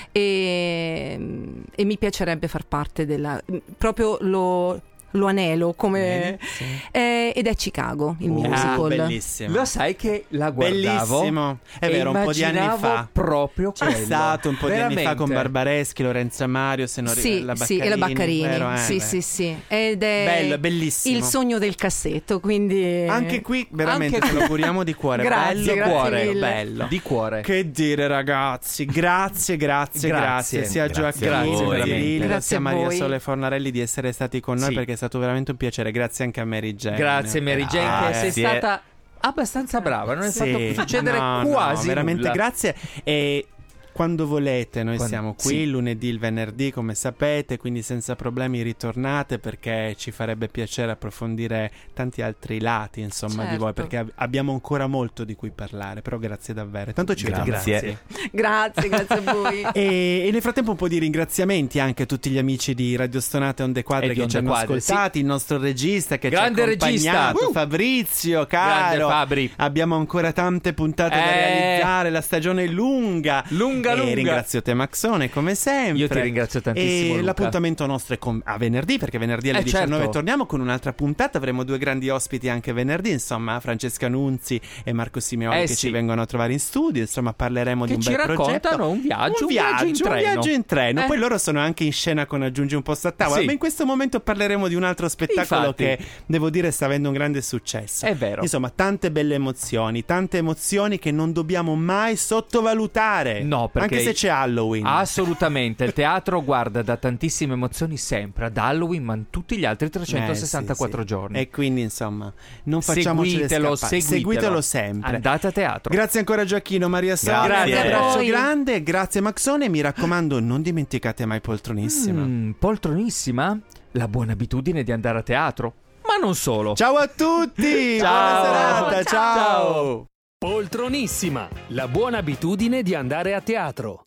e, e mi piacerebbe far parte della... proprio lo, lo anelo come... Bene, sì. eh, ed è Chicago, il Uh, musical. bellissimo. lo sai che la guardavo Bellissimo. È e vero, un po' di anni immaginavo fa. proprio C'è quello. stato un po' di anni fa con Veramente. Barbareschi, Lorenzo Amario, se non Sì, ricordo, la sì, e la Baccarini. vero, eh, sì, beh. sì, sì. Ed è Bello, bellissimo. il sogno del cassetto, quindi... Anche qui veramente Anche te lo auguriamo di cuore. Grazie, bello, grazie cuore, mille. bello. Di cuore. Che dire ragazzi, grazie, grazie, Grazie. grazie sia a Grazie a Gioacchino, voi, sia a veramente. Lillo, Grazie sia a a Maria voi. Sole Fornarelli di essere stati con noi Sì. perché è stato veramente un piacere. Grazie anche a Mary Jane. Grazie Mary Jane, che sei Grazie. stata abbastanza brava, non hai Sì. fatto succedere No, no, quasi veramente nulla. grazie e quando volete noi Quando- siamo qui sì. il lunedì, il venerdì come sapete, quindi senza problemi ritornate perché ci farebbe piacere approfondire tanti altri lati insomma di Certo. voi perché ab- abbiamo ancora molto di cui parlare, però grazie davvero, tanto ci vediamo. Grazie. Grazie, grazie a voi. E, e nel frattempo un po' di ringraziamenti anche a tutti gli amici di Radio Stonate Onde Quadre E di che Onde ci hanno Quadre, ascoltati, il nostro regista che Grande ci ha accompagnato, regista. Uh! Fabrizio, Grande caro. Fabri. Abbiamo ancora tante puntate da Eh. realizzare, la stagione è lunga. Lunga, e lunga. ringrazio te Maxone come sempre. Io ti ringrazio tantissimo, E Luca. l'appuntamento nostro è con- a venerdì perché venerdì alle Eh, diciannove certo. torniamo con un'altra puntata, avremo due grandi ospiti anche venerdì, insomma Francesca Nunzi e Marco Simeoni Eh, che sì. ci vengono a trovare in studio, insomma parleremo Che di un ci bel progetto. raccontano un viaggio, un un viaggio in un treno. viaggio in treno. Eh. Poi loro sono anche in scena con Aggiungi un posto a tavola, Sì. ma in questo momento parleremo di un altro spettacolo Infatti. che devo dire sta avendo un grande successo. È vero. Insomma, tante belle emozioni, tante emozioni che non dobbiamo mai sottovalutare. No, perché anche se c'è Halloween. Assolutamente, il teatro guarda da tantissime emozioni sempre, ad Halloween, ma in tutti gli altri Eh, trecentosessantaquattro sì, sì. giorni. E quindi insomma, non facciamocele Seguitelo, scappare. seguitelo. Seguitelo sempre. Andate a teatro. Grazie ancora Gioacchino, Maria Sole. Grazie. Un Grazie a abbraccio voi. grande, grazie Maxone, mi raccomando, non dimenticate mai Poltronissima. Mm, poltronissima, la buona abitudine di andare a teatro, ma non solo. Ciao a tutti! Ciao. Buona serata, Ciao. ciao. Poltronissima, la buona abitudine di andare a teatro.